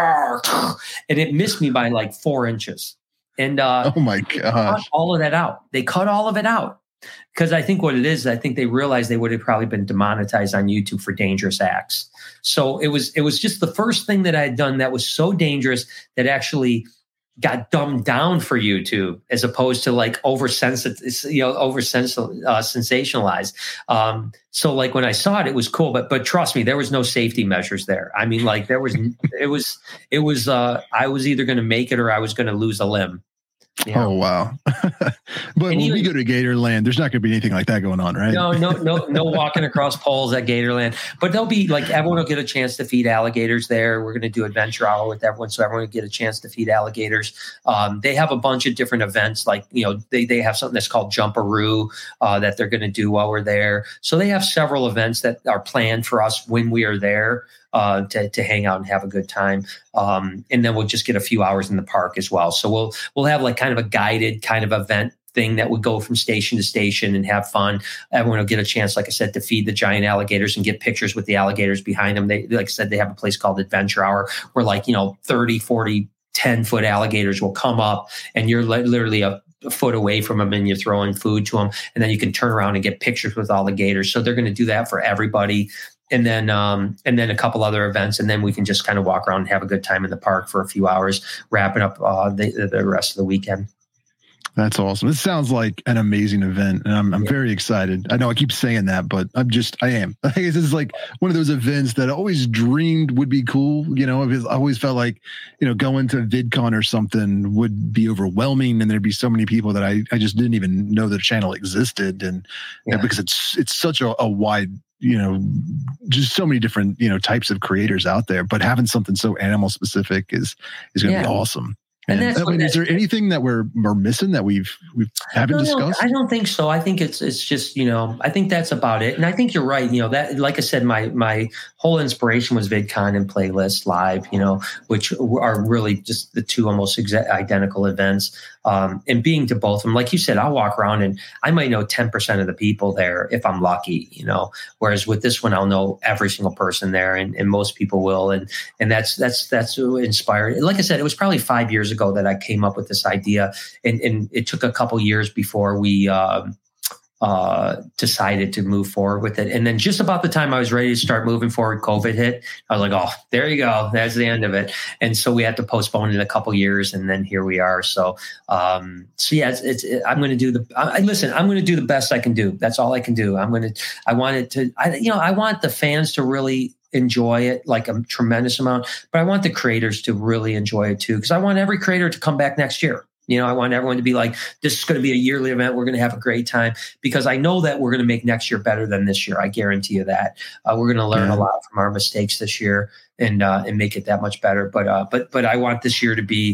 and it missed me by like four inches. And uh, oh my gosh, cut all of that out. They cut all of it out. Because I think what it is, I think they realized they would have probably been demonetized on YouTube for dangerous acts. So it was it was just the first thing that I had done that was so dangerous that actually got dumbed down for YouTube, as opposed to like over you know over uh, sensationalized. Um, so like when I saw it, it was cool, but but trust me, there was no safety measures there. I mean, like there was it was it was uh, I was either going to make it or I was going to lose a limb. Yeah. Oh, wow. But and when even, we go to Gatorland, there's not going to be anything like that going on, right? No, no, no, no walking across poles at Gatorland. But there'll be like everyone will get a chance to feed alligators there. We're going to do Adventure Hour with everyone, so everyone will get a chance to feed alligators. Um, they have a bunch of different events, like, you know, they, they have something that's called Jumparoo uh, that they're going to do while we're there. So they have several events that are planned for us when we are there. Uh, to, to hang out and have a good time. Um, and then we'll just get a few hours in the park as well. So we'll, we'll have like kind of a guided kind of event thing that would go from station to station and have fun. Everyone will get a chance, like I said, to feed the giant alligators and get pictures with the alligators behind them. They, like I said, they have a place called Adventure Hour where like, you know, thirty, forty, ten foot alligators will come up and you're li- literally a, a foot away from them and you're throwing food to them. And then you can turn around and get pictures with all the gators. So they're going to do that for everybody. And then, um, and then a couple other events, and then we can just kind of walk around and have a good time in the park for a few hours, wrapping up uh, the, the rest of the weekend. That's awesome. This sounds like an amazing event, and I'm I'm yeah. very excited. I know I keep saying that, but I'm just I am. I think this is like one of those events that I always dreamed would be cool. You know, because I always felt like, you know, going to VidCon or something would be overwhelming, and there'd be so many people that I I just didn't even know the channel existed, and yeah. you know, because it's it's such a, a wide. You know, just so many different, you know, types of creators out there, but having something so animal specific is, is going to yeah. be awesome. And, and that's I mean, is there anything that we're, we're missing that we've, we haven't no, discussed? No, I don't think so. I think it's, it's just, you know, I think that's about it. And I think you're right. You know, that, like I said, my, my whole inspiration was VidCon and Playlist Live, you know, which are really just the two almost exact identical events. um, and being to both of them, like you said, I'll walk around and I might know ten percent of the people there if I'm lucky, you know, whereas with this one, I'll know every single person there, and, and most people will. And, and that's, that's, that's inspired. Like I said, it was probably five years ago that I came up with this idea, and, and it took a couple years before we, um, uh, decided to move forward with it. And then just about the time I was ready to start moving forward, COVID hit. I was like, oh, there you go. That's the end of it. And so we had to postpone it a couple years, and then here we are. So, um, so yeah, it's, it's it, I'm going to do the, I, listen, I'm going to do the best I can do. That's all I can do. I'm going to, I want it to, I, you know, I want the fans to really enjoy it, like a tremendous amount, but I want the creators to really enjoy it too. Cause I want every creator to come back next year. You know, I want everyone to be like, this is going to be a yearly event. We're going to have a great time, because I know that we're going to make next year better than this year. I guarantee you that. Uh, we're going to learn yeah. a lot from our mistakes this year, and uh, and make it that much better. But uh, but but I want this year to be,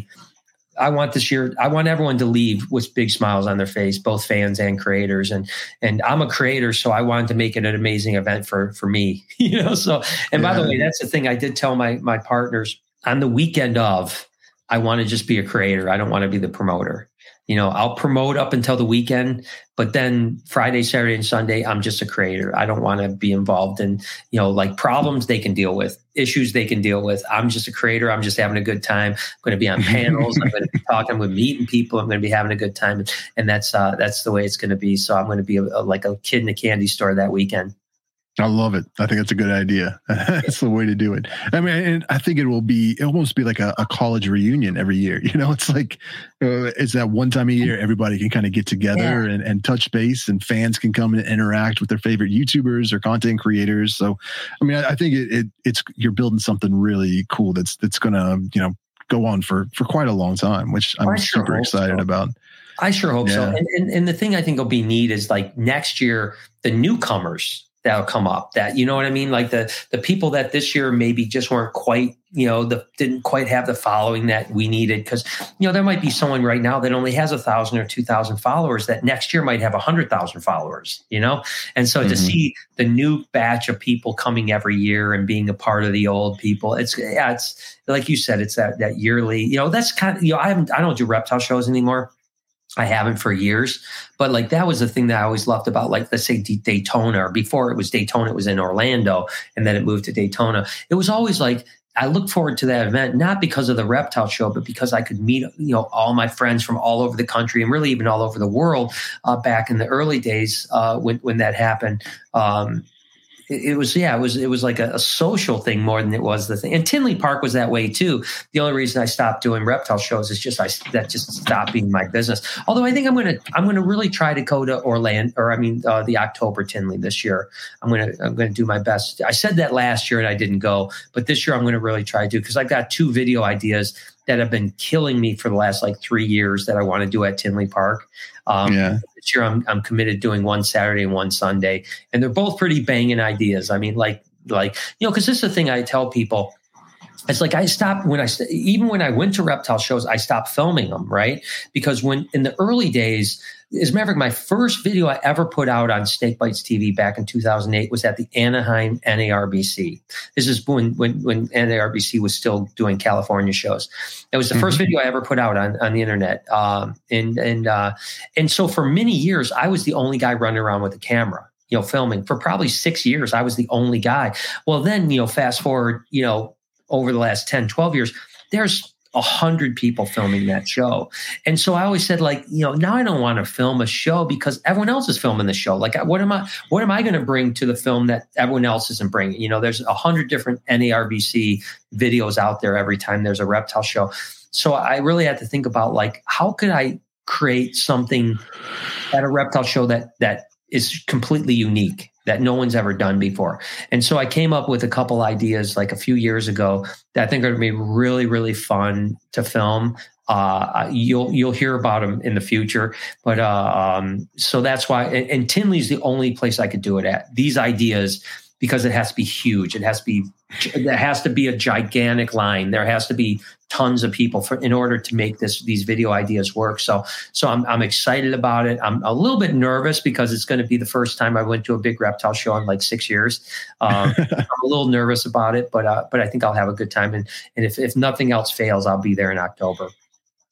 I want this year, I want everyone to leave with big smiles on their face, both fans and creators. And and I'm a creator, so I wanted to make it an amazing event for for me. You know, so and yeah. by the way, that's the thing I did tell my my partners on the weekend of. I want to just be a creator. I don't want to be the promoter. You know, I'll promote up until the weekend, but then Friday, Saturday, and Sunday, I'm just a creator. I don't want to be involved in, you know, like problems they can deal with, issues they can deal with. I'm just a creator. I'm just having a good time. I'm going to be on panels. I'm going to be talking with meeting people. I'm going to be having a good time. And that's, uh, that's the way it's going to be. So I'm going to be a, a, like a kid in a candy store that weekend. I love it. I think that's a good idea. That's the way to do it. I mean, and I think it will be, it'll almost be like a, a college reunion every year. You know, it's like, uh, it's that one time a year, everybody can kind of get together yeah. and, and touch base, and fans can come and interact with their favorite YouTubers or content creators. So, I mean, I, I think it, it it's, you're building something really cool that's, that's going to, you know, go on for, for quite a long time, which I'm sure super excited so. about. I sure hope yeah. so. And, and and the thing I think will be neat is like next year, the newcomers that'll come up, that, you know what I mean? Like the, the people that this year maybe just weren't quite, you know, the, didn't quite have the following that we needed. Cause, you know, there might be someone right now that only has a thousand or two thousand followers that next year might have a hundred thousand followers, you know? And so mm-hmm. to see the new batch of people coming every year and being a part of the old people, it's, yeah, it's like you said, it's that, that yearly, you know, that's kind of, you know, I haven't, I don't do reptile shows anymore. I haven't for years, but like that was the thing that I always loved about, like, let's say D- Daytona, or before it was Daytona, it was in Orlando, and then it moved to Daytona. It was always like, I look forward to that event, not because of the reptile show, but because I could meet, you know, all my friends from all over the country, and really even all over the world uh, back in the early days uh, when, when that happened. Um, It, it was, yeah, it was, it was like a, a social thing more than it was the thing. And Tinley Park was that way too. The only reason I stopped doing reptile shows is just, I, that just stopped being my business. Although I think I'm going to, I'm going to really try to go to Orlando, or I mean, uh, the October Tinley this year. I'm going to, I'm going to do my best. I said that last year and I didn't go, but this year I'm going to really try to do, because I've got two video ideas that have been killing me for the last like three years that I want to do at Tinley Park. Um, yeah. This year I'm I'm committed to doing one Saturday and one Sunday, and they're both pretty banging ideas. I mean, like like you know, because this is the thing I tell people. It's like I stopped when I even when I went to reptile shows, I stopped filming them, right? Because when in the early days, as a matter of fact, my first video I ever put out on Snake Bites T V back in two thousand eight was at the Anaheim N A R B C. This is when when when N A R B C was still doing California shows. It was the mm-hmm. first video I ever put out on, on the internet, um, and and uh, and so for many years I was the only guy running around with a camera, you know, filming. For probably six years I was the only guy. Well, then, you know, fast forward, you know, over the last ten, twelve years, there's a hundred people filming that show. And so I always said, like, you know, now I don't want to film a show because everyone else is filming the show. Like, what am I, what am I going to bring to the film that everyone else isn't bringing? You know, there's a hundred different N A R B C videos out there every time there's a reptile show. So I really had to think about, like, how could I create something at a reptile show that, that is completely unique, that no one's ever done before. And so I came up with a couple ideas like a few years ago that I think are going to be really, really fun to film. Uh, you'll you'll hear about them in the future. But uh, um, so that's why, and, and Tinley's the only place I could do it at. These ideas, because it has to be huge. It has to be, there has to be a gigantic line. There has to be tons of people for, in order to make this, these video ideas work. So, so I'm, I'm excited about it. I'm a little bit nervous because it's going to be the first time I went to a big reptile show in like six years. Um, I'm a little nervous about it, but, uh, but I think I'll have a good time. And, and if, if nothing else fails, I'll be there in October.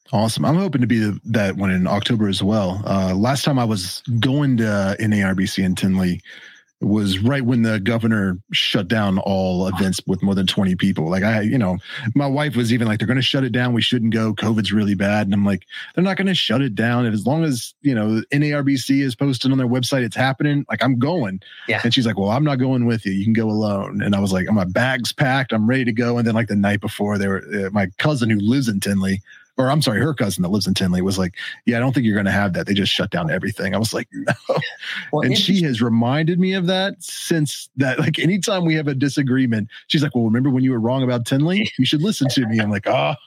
Awesome. I'm hoping to be the, that one in October as well. Uh, last time I was going to N A R B C in Tinley was right when the governor shut down all events with more than twenty people. Like I, you know, my wife was even like, they're going to shut it down. We shouldn't go. COVID's really bad. And I'm like, they're not going to shut it down. And as long as, you know, N A R B C is posted on their website, it's happening. Like I'm going. Yeah. And she's like, well, I'm not going with you. You can go alone. And I was like, my bag's packed. I'm ready to go. And then like the night before they were, uh, my cousin who lives in Tinley, or I'm sorry, her cousin that lives in Tinley was like, yeah, I don't think you're going to have that. They just shut down everything. I was like, no. Well, and she has reminded me of that since that, like anytime we have a disagreement, she's like, well, remember when you were wrong about Tinley? You should listen to me. I'm like, oh.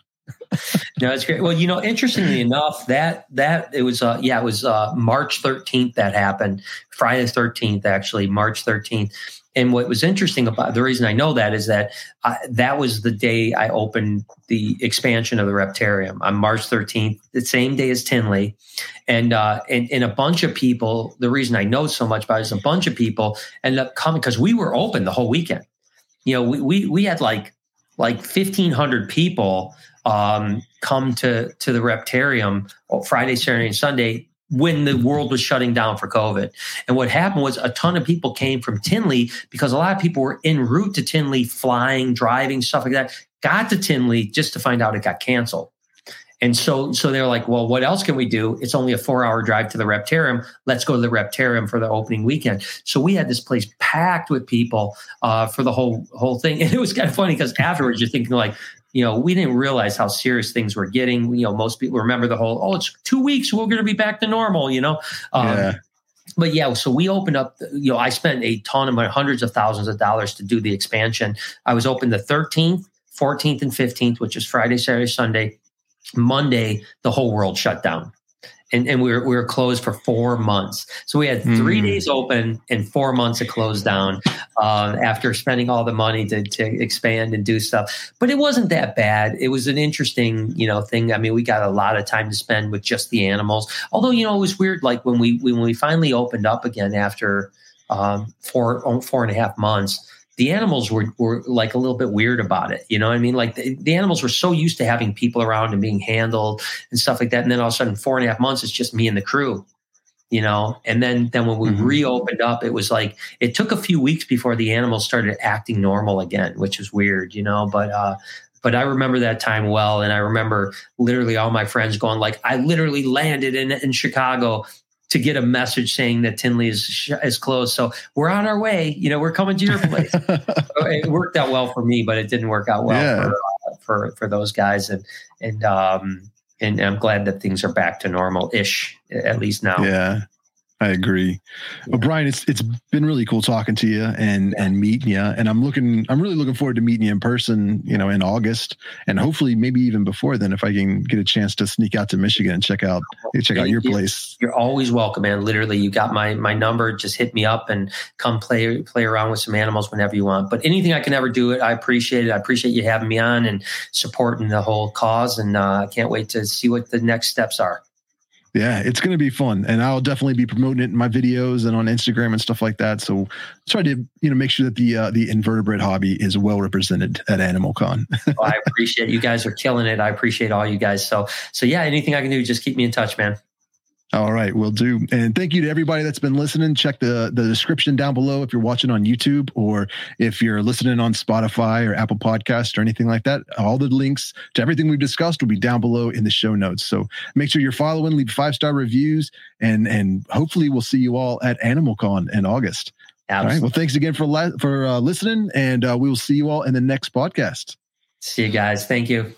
No, it's great. Well, you know, interestingly enough, that, that it was, uh, yeah, it was uh, March thirteenth that happened, Friday the thirteenth, actually, March thirteenth. And what was interesting about the reason I know that is that I, that was the day I opened the expansion of the Reptarium on March thirteenth, the same day as Tinley. And, uh, and, and a bunch of people, the reason I know so much about it is a bunch of people ended up coming because we were open the whole weekend. You know, we, we, we had like, like fifteen hundred people um, come to, to the Reptarium Friday, Saturday, and Sunday when the world was shutting down for COVID. And what happened was a ton of people came from Tinley because a lot of people were en route to Tinley, flying, driving, stuff like that, got to Tinley just to find out it got canceled. And so, so they're like, well, what else can we do? It's only a four hour drive to the Reptarium. Let's go to the Reptarium for the opening weekend. So we had this place packed with people uh, for the whole, whole thing. And it was kind of funny because afterwards you're thinking like, you know, we didn't realize how serious things were getting. You know, most people remember the whole, oh, it's two weeks, we're going to be back to normal, you know? Um, yeah. But yeah, so we opened up, you know, I spent a ton of money, hundreds of thousands of dollars to do the expansion. I was open the thirteenth, fourteenth, and fifteenth, which is Friday, Saturday, Sunday. Monday, the whole world shut down. And, and we were we were closed for four months. So we had three mm. days open and four months of closed down uh, after spending all the money to, to expand and do stuff. But it wasn't that bad. It was an interesting, you know, thing. I mean, we got a lot of time to spend with just the animals. Although, you know, it was weird. Like when we when we finally opened up again after um, four four and a half months. The animals were, were like a little bit weird about it. You know what I mean? Like the, the animals were so used to having people around and being handled and stuff like that. And then all of a sudden, four and a half months, it's just me and the crew, you know? And then, then when we mm-hmm. reopened up, it was like, it took a few weeks before the animals started acting normal again, which is weird, you know? But, uh, But I remember that time well. And I remember literally all my friends going like, I literally landed in, in Chicago to get a message saying that Tinley is is closed. So we're on our way. You know, we're coming to your place. So it worked out well for me, but it didn't work out well yeah. for, uh, for for those guys. And and um and I'm glad that things are back to normal-ish, at least now. Yeah. I agree. Yeah. Well, Brian, it's it's been really cool talking to you and yeah. and meeting you. And I'm looking, I'm really looking forward to meeting you in person, you know, in August, and hopefully maybe even before then, if I can get a chance to sneak out to Michigan and check out check out your place. You're always welcome, man. Literally, you got my my number. Just hit me up and come play play around with some animals whenever you want. But anything I can ever do it, I appreciate it. I appreciate you having me on and supporting the whole cause. And uh, I can't wait to see what the next steps are. Yeah, it's going to be fun, and I'll definitely be promoting it in my videos and on Instagram and stuff like that. So try to, you know, make sure that the uh, the invertebrate hobby is well represented at Animal Con. Well, I appreciate it. You guys are killing it. I appreciate all you guys. So so yeah, anything I can do, just keep me in touch, man. All right, will do. And thank you to everybody that's been listening. Check the, the description down below if you're watching on YouTube or if you're listening on Spotify or Apple Podcasts or anything like that. All the links to everything we've discussed will be down below in the show notes. So make sure you're following, leave five-star reviews, and and hopefully we'll see you all at Animal Con in August. Absolutely. All right. Well, thanks again for la- for uh, listening, and uh, we will see you all in the next podcast. See you guys. Thank you.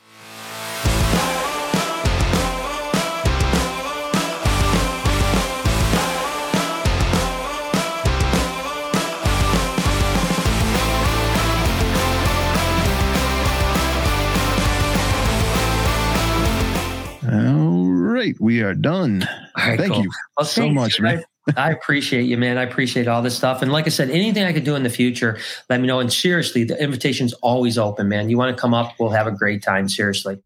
We are done. All right, Thank cool. you well, so much, man. I, I appreciate you, man. I appreciate all this stuff. And like I said, anything I could do in the future, let me know. And seriously, the invitation's always open, man. You want to come up, we'll have a great time. Seriously.